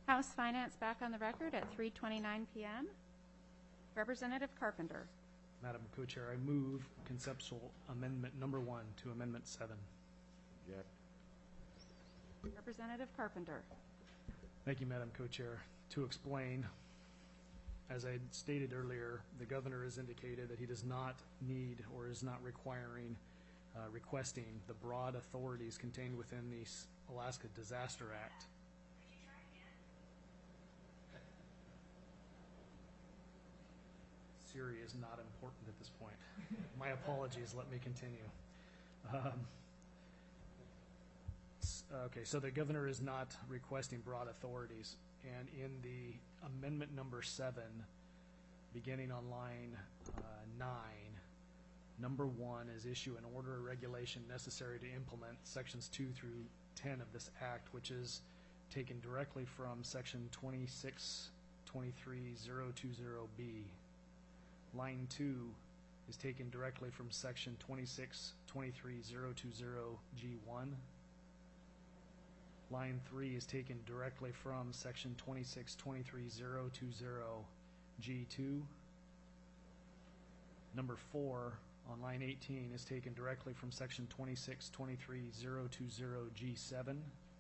House Finance back on the record at three twenty-nine p.m. Representative Carpenter. Madam Co-Chair, I move conceptual amendment number one to amendment seven. Object. Representative Carpenter. Thank you, Madam Co-Chair. To explain, as I stated earlier, the governor has indicated that he does not need or is not requiring, uh, requesting the broad authorities contained within the S- Alaska Disaster Act. Siri is not important at this point. My apologies, let me continue. Um, s- Okay, so the governor is not requesting broad authorities. And in the amendment number seven, beginning on line uh, nine, number one is issue an order or regulation necessary to implement sections two through ten of this act, which is taken directly from section twenty-six twenty-three thousand twenty B. Line two is taken directly from section twenty-six twenty-three thousand twenty G one. Line three is taken directly from section twenty-six twenty-three thousand twenty G two. Number four on line eighteen is taken directly from section twenty-six twenty-three thousand twenty G seven.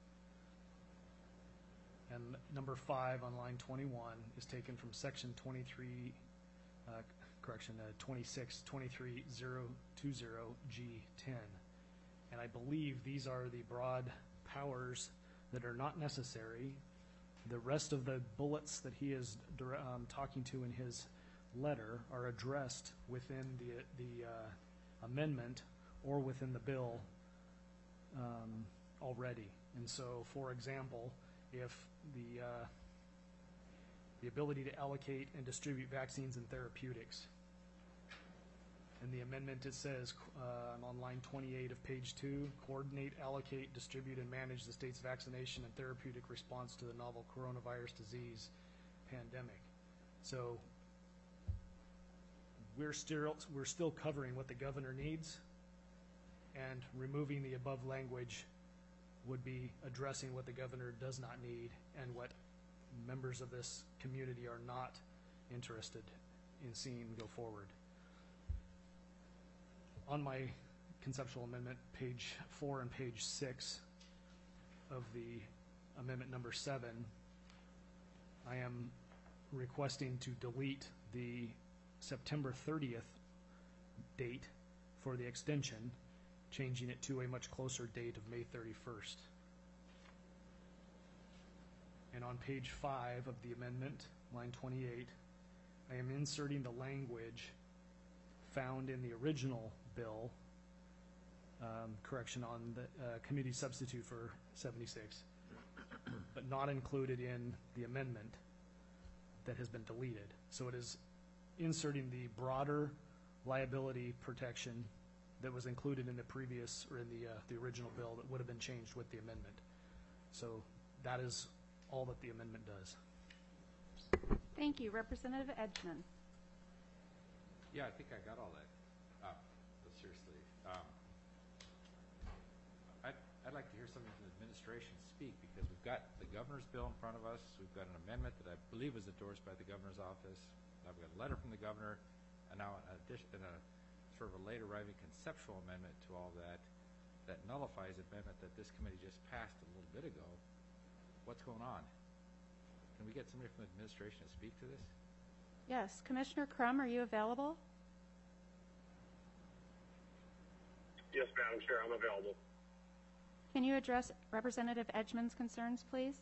And number five on line twenty-one is taken from section twenty-three, uh, correction, uh, twenty-six twenty-three thousand twenty G ten. And I believe these are the broad powers that are not necessary. The rest of the bullets that he is dir- um, talking to in his letter are addressed within the, the uh, amendment or within the bill um, already. And so, for example, if the, uh, the ability to allocate and distribute vaccines and therapeutics, in the amendment, it says uh, on line twenty-eight of page two, coordinate, allocate, distribute, and manage the state's vaccination and therapeutic response to the novel coronavirus disease pandemic. So we're still we're still covering what the governor needs, and removing the above language would be addressing what the governor does not need and what members of this community are not interested in seeing go forward. On my conceptual amendment, page four and page six of the amendment number seven, I am requesting to delete the September thirtieth date for the extension, changing it to a much closer date of May thirty-first. And on page five of the amendment, line twenty-eight, I am inserting the language found in the original bill, um, correction on the uh, committee substitute for seventy-six, but not included in the amendment that has been deleted. So it is inserting the broader liability protection that was included in the previous, or in the, uh, the original bill that would have been changed with the amendment. So that is all that the amendment does. Thank you. Representative Edgman. Yeah, I think I got all that. Uh, but seriously, um, I'd, I'd like to hear something from the administration speak, because we've got the governor's bill in front of us. We've got an amendment that I believe was endorsed by the governor's office. Now we've got a letter from the governor, and now an addition, and a sort of a late arriving conceptual amendment to all that that nullifies the amendment that this committee just passed a little bit ago. What's going on? Can we get somebody from the administration to speak to this? Yes. Commissioner Crum, are you available? Yes, Madam Chair, I'm available. Can you address Representative Edgman's concerns, please?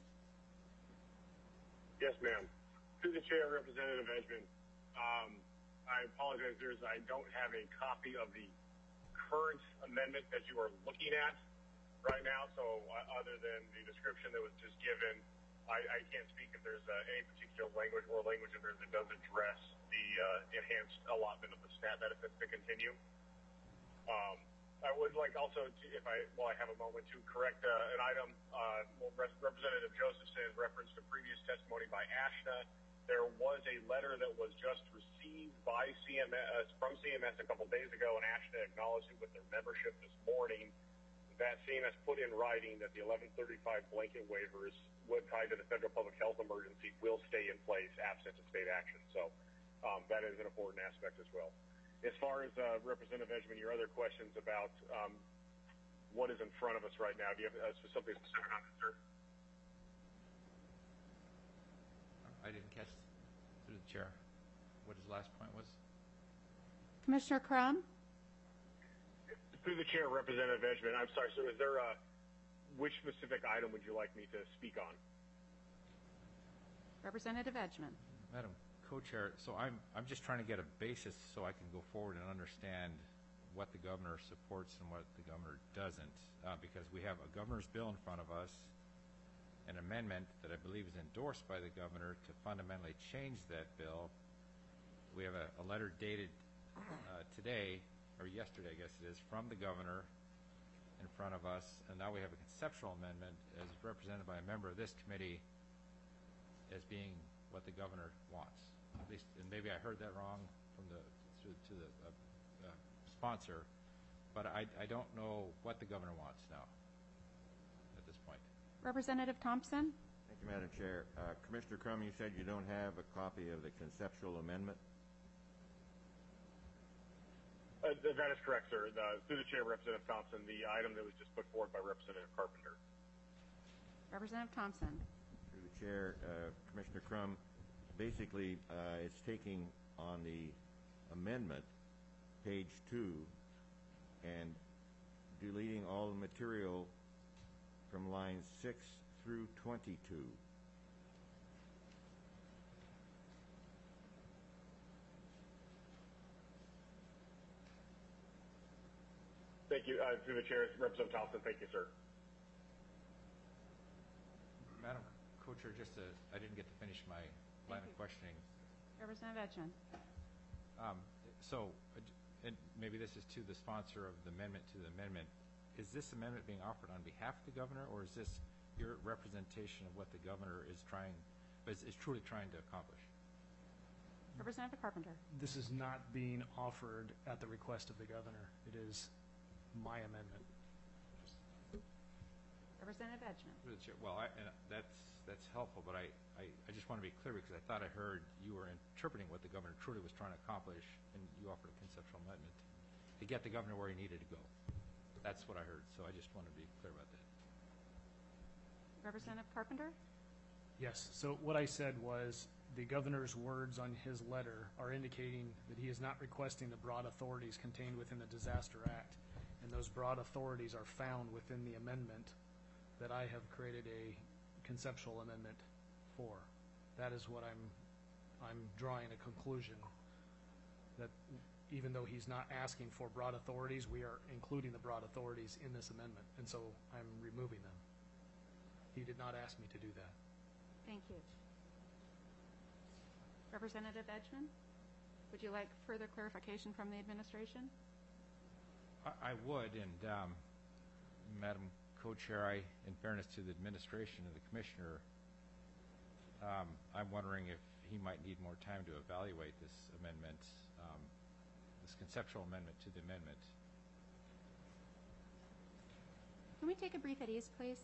Yes, ma'am. To the Chair, Representative Edgman, um, I apologize. There's I don't have a copy of the current amendment that you are looking at right now. So uh, other than the description that was just given, I, I can't speak if there's uh, any particular language or language in there that does address the uh, enhanced allotment of the SNAP benefits to continue. Um, I would like also, to, if I, while I have a moment, to correct uh, an item. Uh, well, Representative Josephson referenced a previous testimony by ASHNA. There was a letter that was just received by C M S, uh, from C M S a couple days ago, and ASHNA acknowledged it with their membership this morning, that seeing us put in writing that the eleven thirty-five blanket waivers would tied to the federal public health emergency will stay in place absent of state action. So um, that is an important aspect as well. As far as uh, Representative Edgman, your other questions about um, what is in front of us right now, do you have uh, something specific on that, sir? I didn't catch through the chair what his last point was. Commissioner Crum? Through the chair, Representative Edgman, I'm sorry, so is there a, which specific item would you like me to speak on? Representative Edgman. Madam Co-Chair, so I'm, I'm just trying to get a basis so I can go forward and understand what the governor supports and what the governor doesn't, uh, because we have a governor's bill in front of us, an amendment that I believe is endorsed by the governor to fundamentally change that bill. We have a, a letter dated uh, today, or yesterday I guess it is, from the governor in front of us, and now we have a conceptual amendment as represented by a member of this committee as being what the governor wants. At least, and maybe I heard that wrong from the to, to the uh, uh, sponsor, but I, I don't know what the governor wants now at this point. Representative Thompson? Thank you, Madam Chair. Uh, Commissioner Crum, you said you don't have a copy of the conceptual amendment? Uh, th- that is correct, sir. The, through the chair, Representative Thompson, the item that was just put forward by Representative Carpenter. Representative Thompson. Through the chair, uh, Commissioner Crum, basically uh, it's taking on the amendment, page two, and deleting all the material from lines six through twenty-two. Thank you. Uh, through the chair, Representative Thompson. Thank you, sir. Madam Co-Chair, just to, I didn't get to finish my line of questioning. Representative Edgman. Um, so, uh, j- and maybe this is to the sponsor of the amendment to the amendment. Is this amendment being offered on behalf of the governor, or is this your representation of what the governor is trying, is, is truly trying to accomplish? Representative Carpenter. This is not being offered at the request of the governor. It is my amendment. Representative Edgman. Through the chair. Well, I, and that's that's helpful, but I, I, I just want to be clear because I thought I heard you were interpreting what the governor truly was trying to accomplish, and you offered a conceptual amendment to get the governor where he needed to go. That's what I heard, so I just want to be clear about that. Representative Carpenter. Yes, so what I said was the governor's words on his letter are indicating that he is not requesting the broad authorities contained within the Disaster Act, and those broad authorities are found within the amendment that I have created a conceptual amendment for. That is what I'm, I'm drawing a conclusion that even though he's not asking for broad authorities, we are including the broad authorities in this amendment, and so I'm removing them. He did not ask me to do that. Thank you. Representative Edgman, would you like further clarification from the administration? I, I would, and um, Madam Co-Chair, I, in fairness to the administration and the commissioner, um, I'm wondering if he might need more time to evaluate this amendment, um, this conceptual amendment to the amendment. Can we take a brief at ease, please?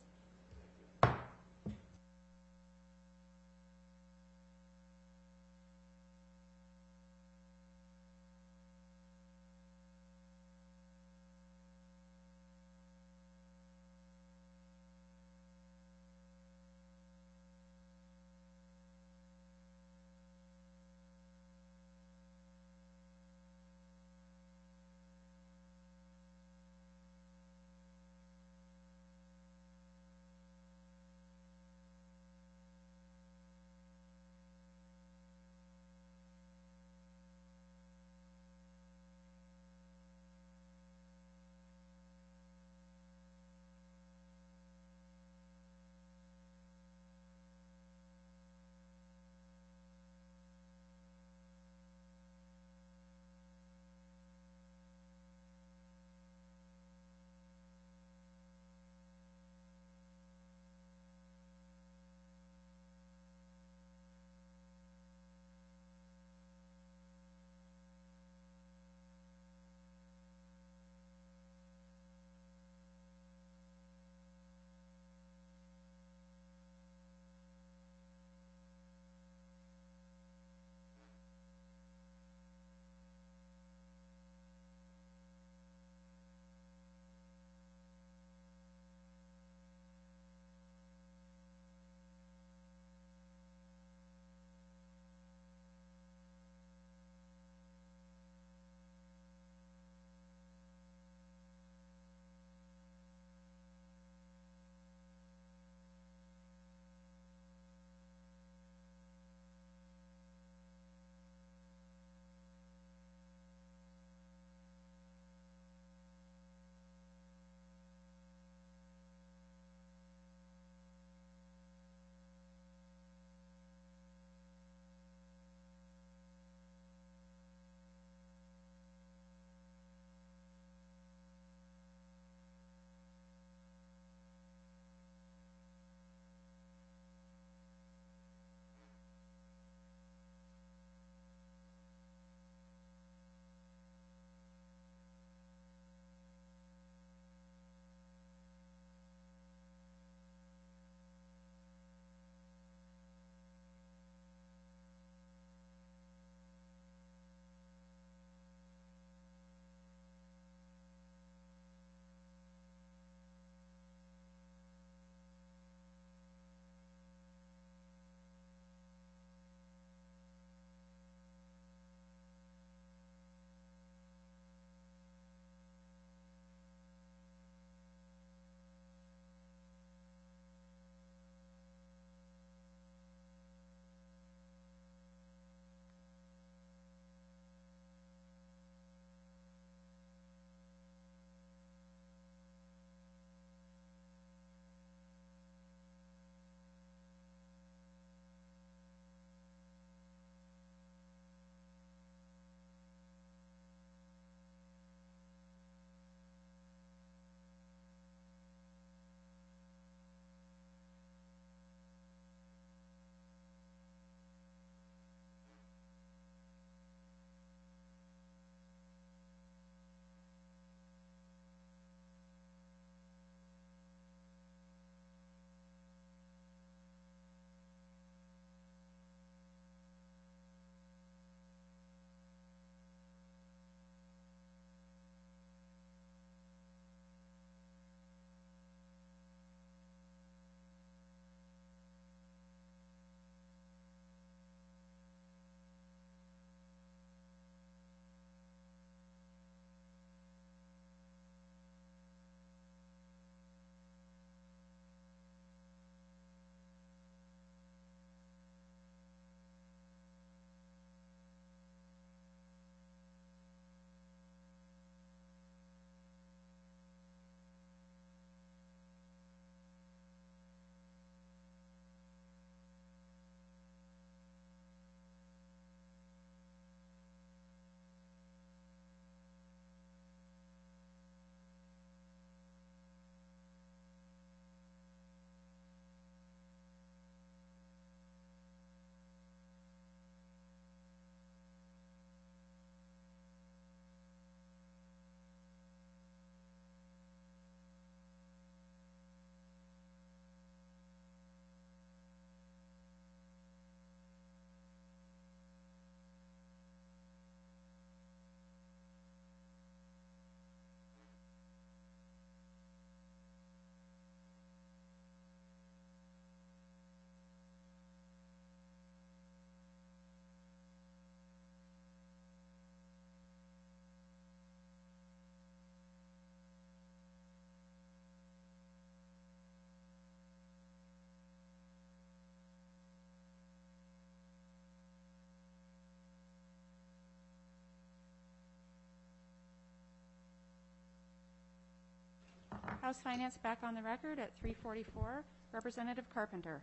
House Finance back on the record at three forty-four. Representative Carpenter.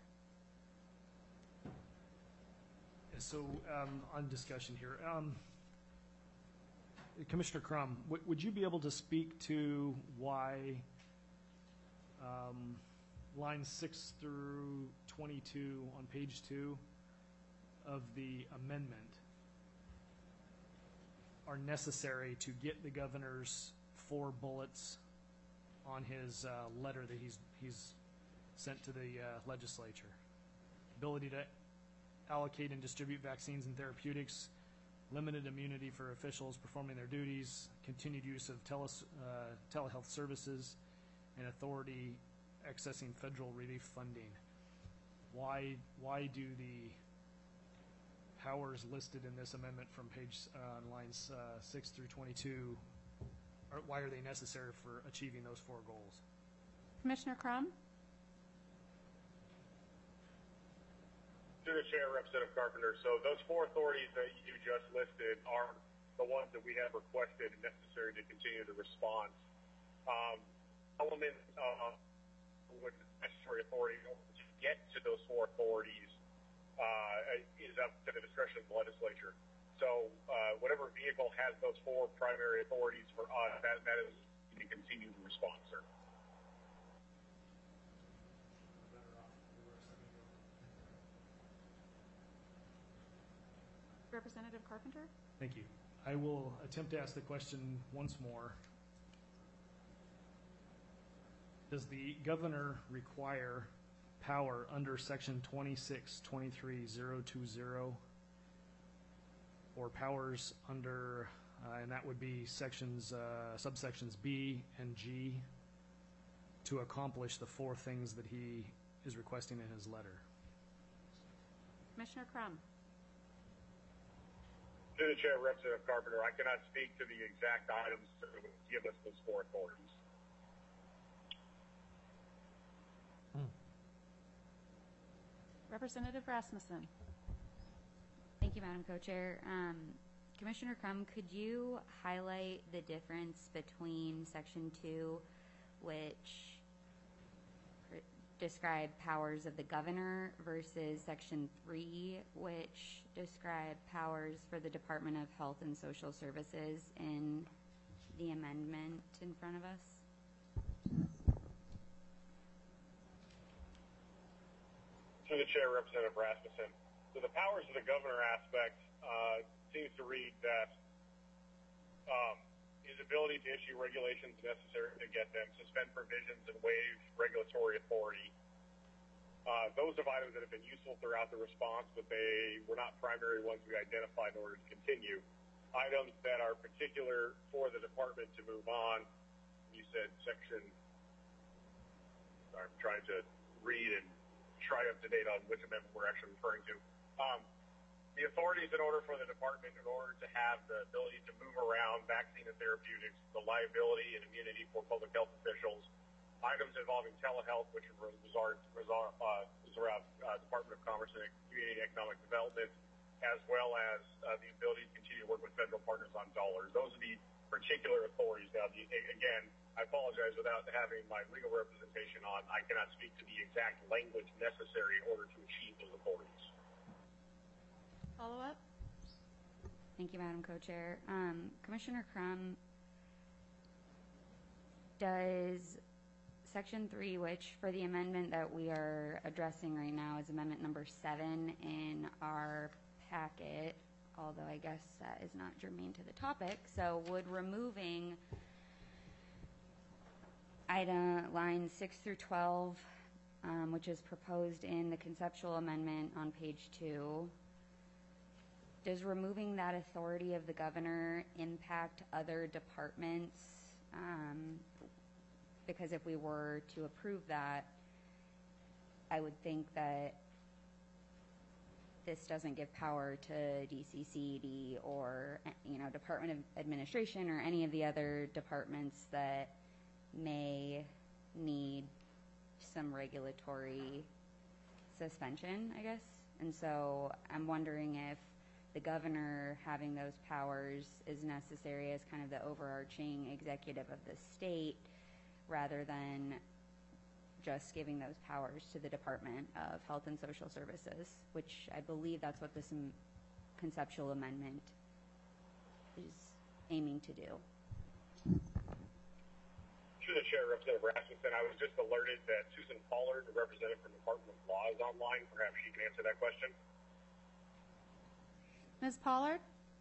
So um, on discussion here, um, Commissioner Crum, w- would you be able to speak to why um, lines six through twenty-two on page two of the amendment are necessary to get the governor's four bullets on his uh, letter that he's he's sent to the uh, legislature? Ability to allocate and distribute vaccines and therapeutics, limited immunity for officials performing their duties, continued use of tele, uh, telehealth services, and authority accessing federal relief funding. Why, why do the powers listed in this amendment from page uh, lines uh, six through twenty-two, or why are they necessary for achieving those four goals? Commissioner Crum? To the Chair, Representative Carpenter. So those four authorities that you just listed are the ones that we have requested and necessary to continue the response. Um, element uh, with necessary authority to get to those four authorities uh, is up to the discretion of the legislature. So uh, whatever vehicle has those four primary authorities for us, that, that is to continue the response, sir. Representative Carpenter? Thank you. I will attempt to ask the question once more. Does the governor require power under section twenty-six twenty-three thousand twenty or powers under, uh, and that would be sections, uh, subsections B and G, to accomplish the four things that he is requesting in his letter? Commissioner Crum? To the Chair, Representative Carpenter, I cannot speak to the exact items that would give us those four authorities. Representative Rasmussen? Thank you, Madam Co-Chair. Um, Commissioner Crum, could you highlight the difference between Section two, which pr- describe powers of the governor, versus Section three, which describe powers for the Department of Health and Social Services in the amendment in front of us? To the Chair, Representative Rasmussen. So the powers of the governor aspect uh, seems to read that um, his ability to issue regulations necessary to get them, suspend provisions, and waive regulatory authority. Uh, those are items that have been useful throughout the response, but they were not primary ones we identified in order to continue. Items that are particular for the department to move on. You said section, I'm trying to read and try up to date on which amendment we're actually referring to. Um, the authorities in order for the department, in order to have the ability to move around vaccine and therapeutics, the liability and immunity for public health officials, items involving telehealth, which was our, was our, uh, is around uh, Department of Commerce and Community and Economic Development, as well as uh, the ability to continue to work with federal partners on dollars. Those are the particular authorities. Now, the, again, I apologize, without having my legal representation on, I cannot speak to the exact language necessary in order to achieve those authorities. Follow up? Thank you, Madam Co-Chair. Um, Commissioner Crum, does Section three, which for the amendment that we are addressing right now is amendment number seven in our packet, although I guess that is not germane to the topic, so would removing item lines six through twelve, um, which is proposed in the conceptual amendment on page two, does removing that authority of the governor impact other departments? Um, because if we were to approve that, I would think that this doesn't give power to D C C D or, you know, Department of Administration or any of the other departments that may need some regulatory suspension, I guess. And so I'm wondering if the governor having those powers is necessary as kind of the overarching executive of the state, rather than just giving those powers to the Department of Health and Social Services, which I believe that's what this am- conceptual amendment is aiming to do. Through the chair, Representative Rasmussen, I was just alerted that Susan Pollard, the representative from the Department of Law, is online. Perhaps she can answer that question. Miz Pollard?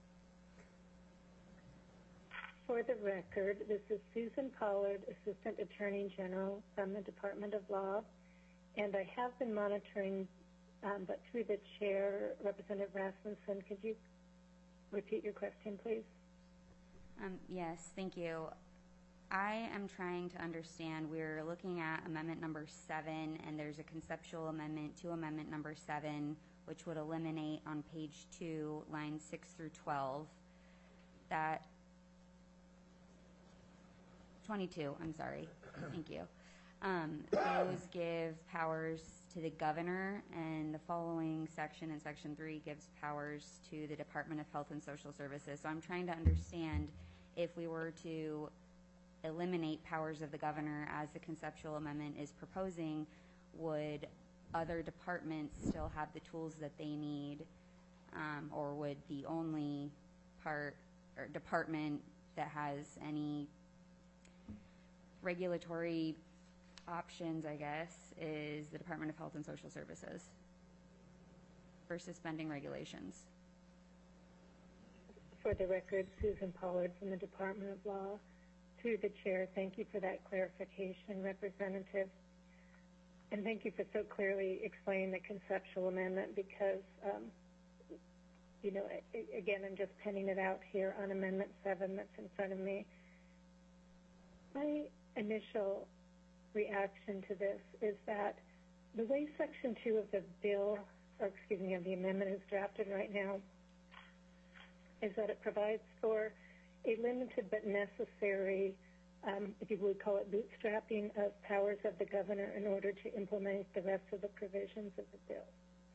For the record, this is Susan Pollard, Assistant Attorney General from the Department of Law, and I have been monitoring, um, but through the chair, Representative Rasmussen, could you repeat your question, please? Um, yes, thank you. I am trying to understand, we're looking at amendment number seven, and there's a conceptual amendment to amendment number seven, which would eliminate on page two, lines six through twelve, that twenty-two, I'm sorry, thank you. Um, those give powers to the governor, and the following section in section three gives powers to the Department of Health and Social Services. So I'm trying to understand if we were to eliminate powers of the governor as the conceptual amendment is proposing, would other departments still have the tools that they need, um, or would the only part or department that has any regulatory options, I guess, is the Department of Health and Social Services for suspending regulations? For the record, Susan Pollard from the Department of Law. Through the chair, thank you for that clarification, Representative. And thank you for so clearly explaining the conceptual amendment because, um, you know, again, I'm just penning it out here on Amendment seven that's in front of me. My initial reaction to this is that the way Section two of the bill, or excuse me, of the amendment is drafted right now, is that it provides for a limited but necessary, um, if you would call it bootstrapping, of powers of the governor in order to implement the rest of the provisions of the bill.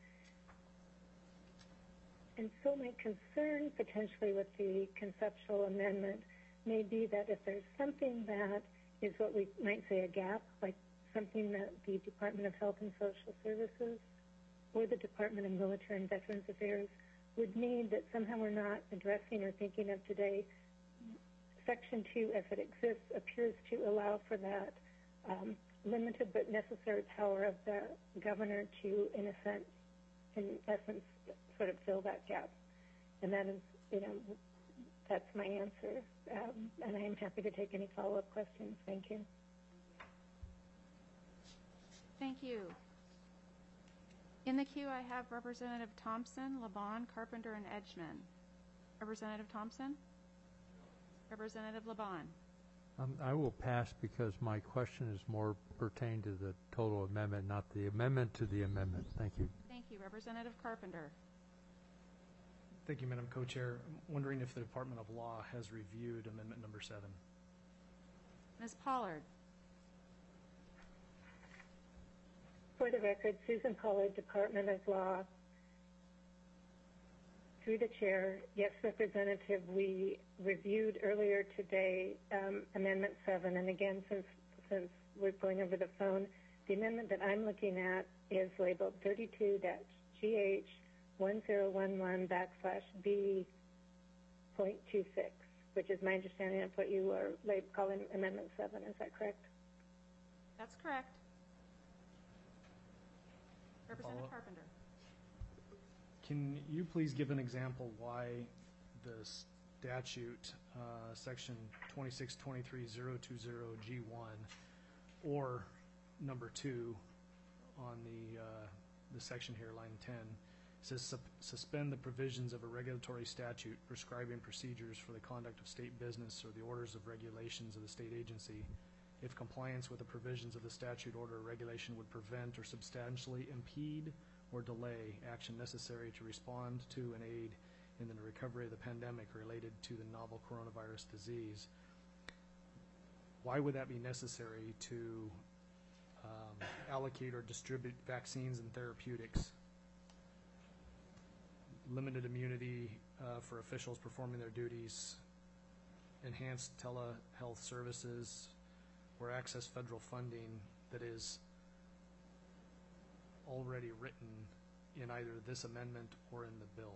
And so my concern potentially with the conceptual amendment may be that if there's something that is what we might say a gap, like something that the Department of Health and Social Services or the Department of Military and Veterans Affairs would need that somehow we're not addressing or thinking of today, Section two, as it exists, appears to allow for that um, limited but necessary power of the governor to, in a sense, in essence, sort of fill that gap. And that is, you know, that's my answer. Um, and I am happy to take any follow-up questions. Thank you. Thank you. In the queue, I have Representative Thompson, Laban, Carpenter, and Edgman. Representative Thompson? Representative Laban? Um, I will pass because my question is more pertained to the total amendment, not the amendment to the amendment. Thank you. Thank you. Representative Carpenter? Thank you, Madam Co-Chair. I'm wondering if the Department of Law has reviewed amendment number seven. Miz Pollard? For the record, Susan Pollard, Department of Law. Through the chair, yes, Representative, we reviewed earlier today um, Amendment seven, and again, since since we're going over the phone, the amendment that I'm looking at is labeled thirty-two G H one zero one one backslash B point two six, which is my understanding of what you are lab- calling Amendment seven. Is that correct? That's correct. Representative Follow-up. Carpenter? Can you please give an example why the statute, uh, section twenty-six twenty-three thousand twenty G one, or number two on the uh, the section here, line ten, says sup- suspend the provisions of a regulatory statute prescribing procedures for the conduct of state business or the orders of regulations of the state agency if compliance with the provisions of the statute, order, or regulation would prevent or substantially impede or delay action necessary to respond to and aid in the recovery of the pandemic related to the novel coronavirus disease. Why would that be necessary to um, allocate or distribute vaccines and therapeutics? Limited immunity uh, for officials performing their duties, enhanced telehealth services, or access federal funding that is already written in either this amendment or in the bill.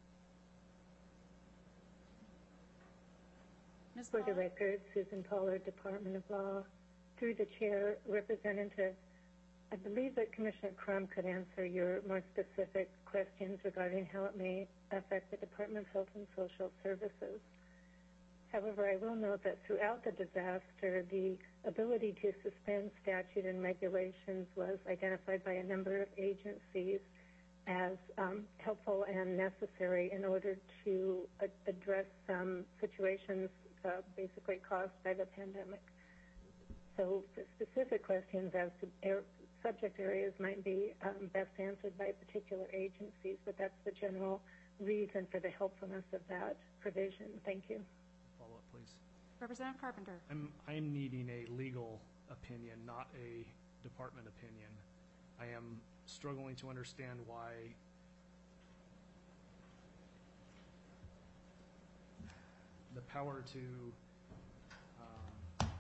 Miz For the Pollard? record, Susan Pollard, Department of Law. Through the chair, Representative, I believe that Commissioner Crum could answer your more specific questions regarding how it may affect the Department of Health and Social Services. However, I will note that throughout the disaster, the ability to suspend statute and regulations was identified by a number of agencies as um, helpful and necessary in order to uh, address some situations uh, basically caused by the pandemic. So the specific questions as to air, subject areas might be um, best answered by particular agencies, but that's the general reason for the helpfulness of that provision. Thank you. Follow up, please. Representative Carpenter. I'm, I'm needing a legal opinion, not a department opinion. I am struggling to understand why the power to um,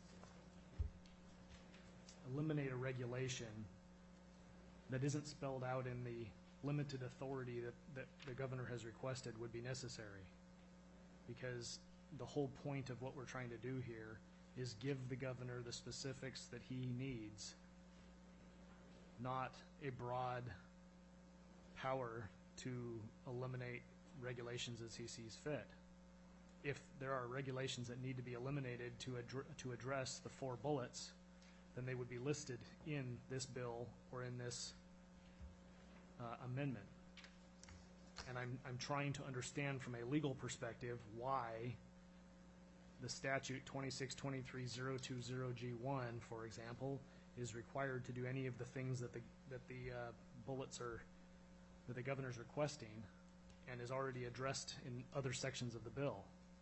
eliminate a regulation that isn't spelled out in the limited authority that, that the governor has requested would be necessary. Because the whole point of what we're trying to do here is give the governor the specifics that he needs, not a broad power to eliminate regulations as he sees fit. If there are regulations that need to be eliminated to, addr to address the four bullets, then they would be listed in this bill or in this uh, amendment. And I'm, I'm trying to understand from a legal perspective why the statute twenty-six twenty-three oh two oh G one, for example, is required to do any of the things that the, that the uh, bullets are, that the governor's requesting, and is already addressed in other sections of the bill.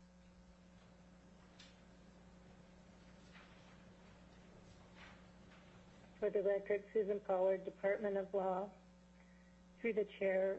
For the record, Susan Pollard, Department of Law. Through the chair.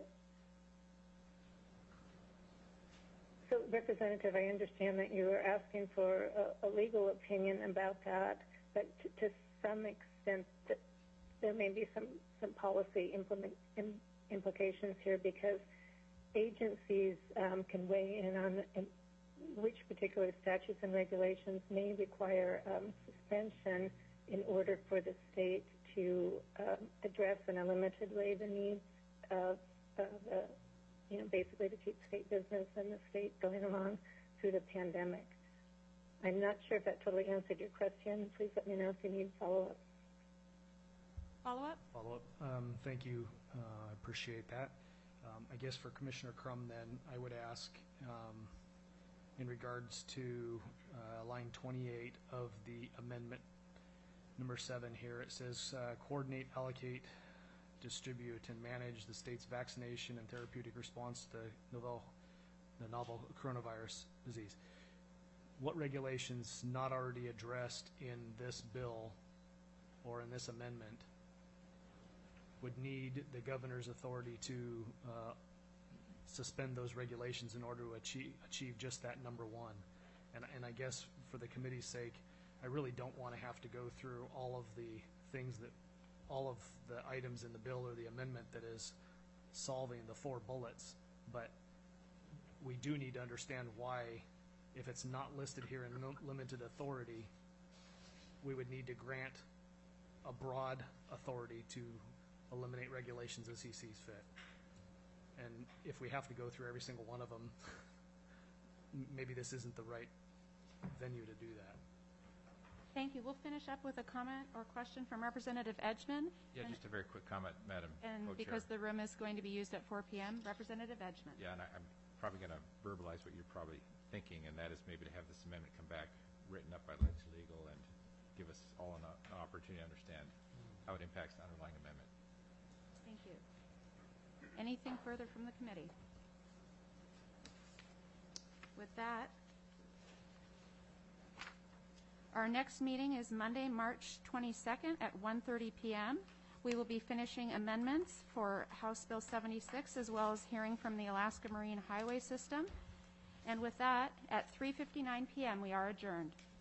So, Representative, I understand that you are asking for a, a legal opinion about that, but to, to some extent, th there may be some, some policy implement, im, implications here because agencies um, can weigh in on in which particular statutes and regulations may require um, suspension in order for the state to um, address in a limited way the needs of, of uh, you know, basically to keep state business and the state going along through the pandemic. I'm not sure if that totally answered your question. Please let me know if you need follow-up. Follow-up? Follow-up. Um, thank you. Uh, I appreciate that. Um, I guess for Commissioner Crum, then, I would ask um, in regards to uh, line twenty-eight of the amendment number seven here, it says uh, coordinate, allocate, distribute, and manage the state's vaccination and therapeutic response to novel, the novel coronavirus disease. What regulations not already addressed in this bill or in this amendment would need the governor's authority to uh, suspend those regulations in order to achieve, achieve just that number one? And, and I guess for the committee's sake, I really don't want to have to go through all of the things that, all of the items in the bill or the amendment that is solving the four bullets, but we do need to understand why, if it's not listed here in limited authority, we would need to grant a broad authority to eliminate regulations as he sees fit. And if we have to go through every single one of them, maybe this isn't the right venue to do that. Thank you. We'll finish up with a comment or question from Representative Edgman. Yeah, and, just a very quick comment, Madam And Co-Chair. because the room is going to be used at four P M, Representative Edgman. Yeah, and I, I'm probably going to verbalize what you're probably thinking, and that is maybe to have this amendment come back written up by Lex Legal and give us all an, an opportunity to understand how it impacts the underlying amendment. Thank you. Anything further from the committee? With that, our next meeting is Monday, March twenty-second at one thirty P M We will be finishing amendments for House Bill seventy-six as well as hearing from the Alaska Marine Highway System. And with that, at three fifty-nine P M we are adjourned.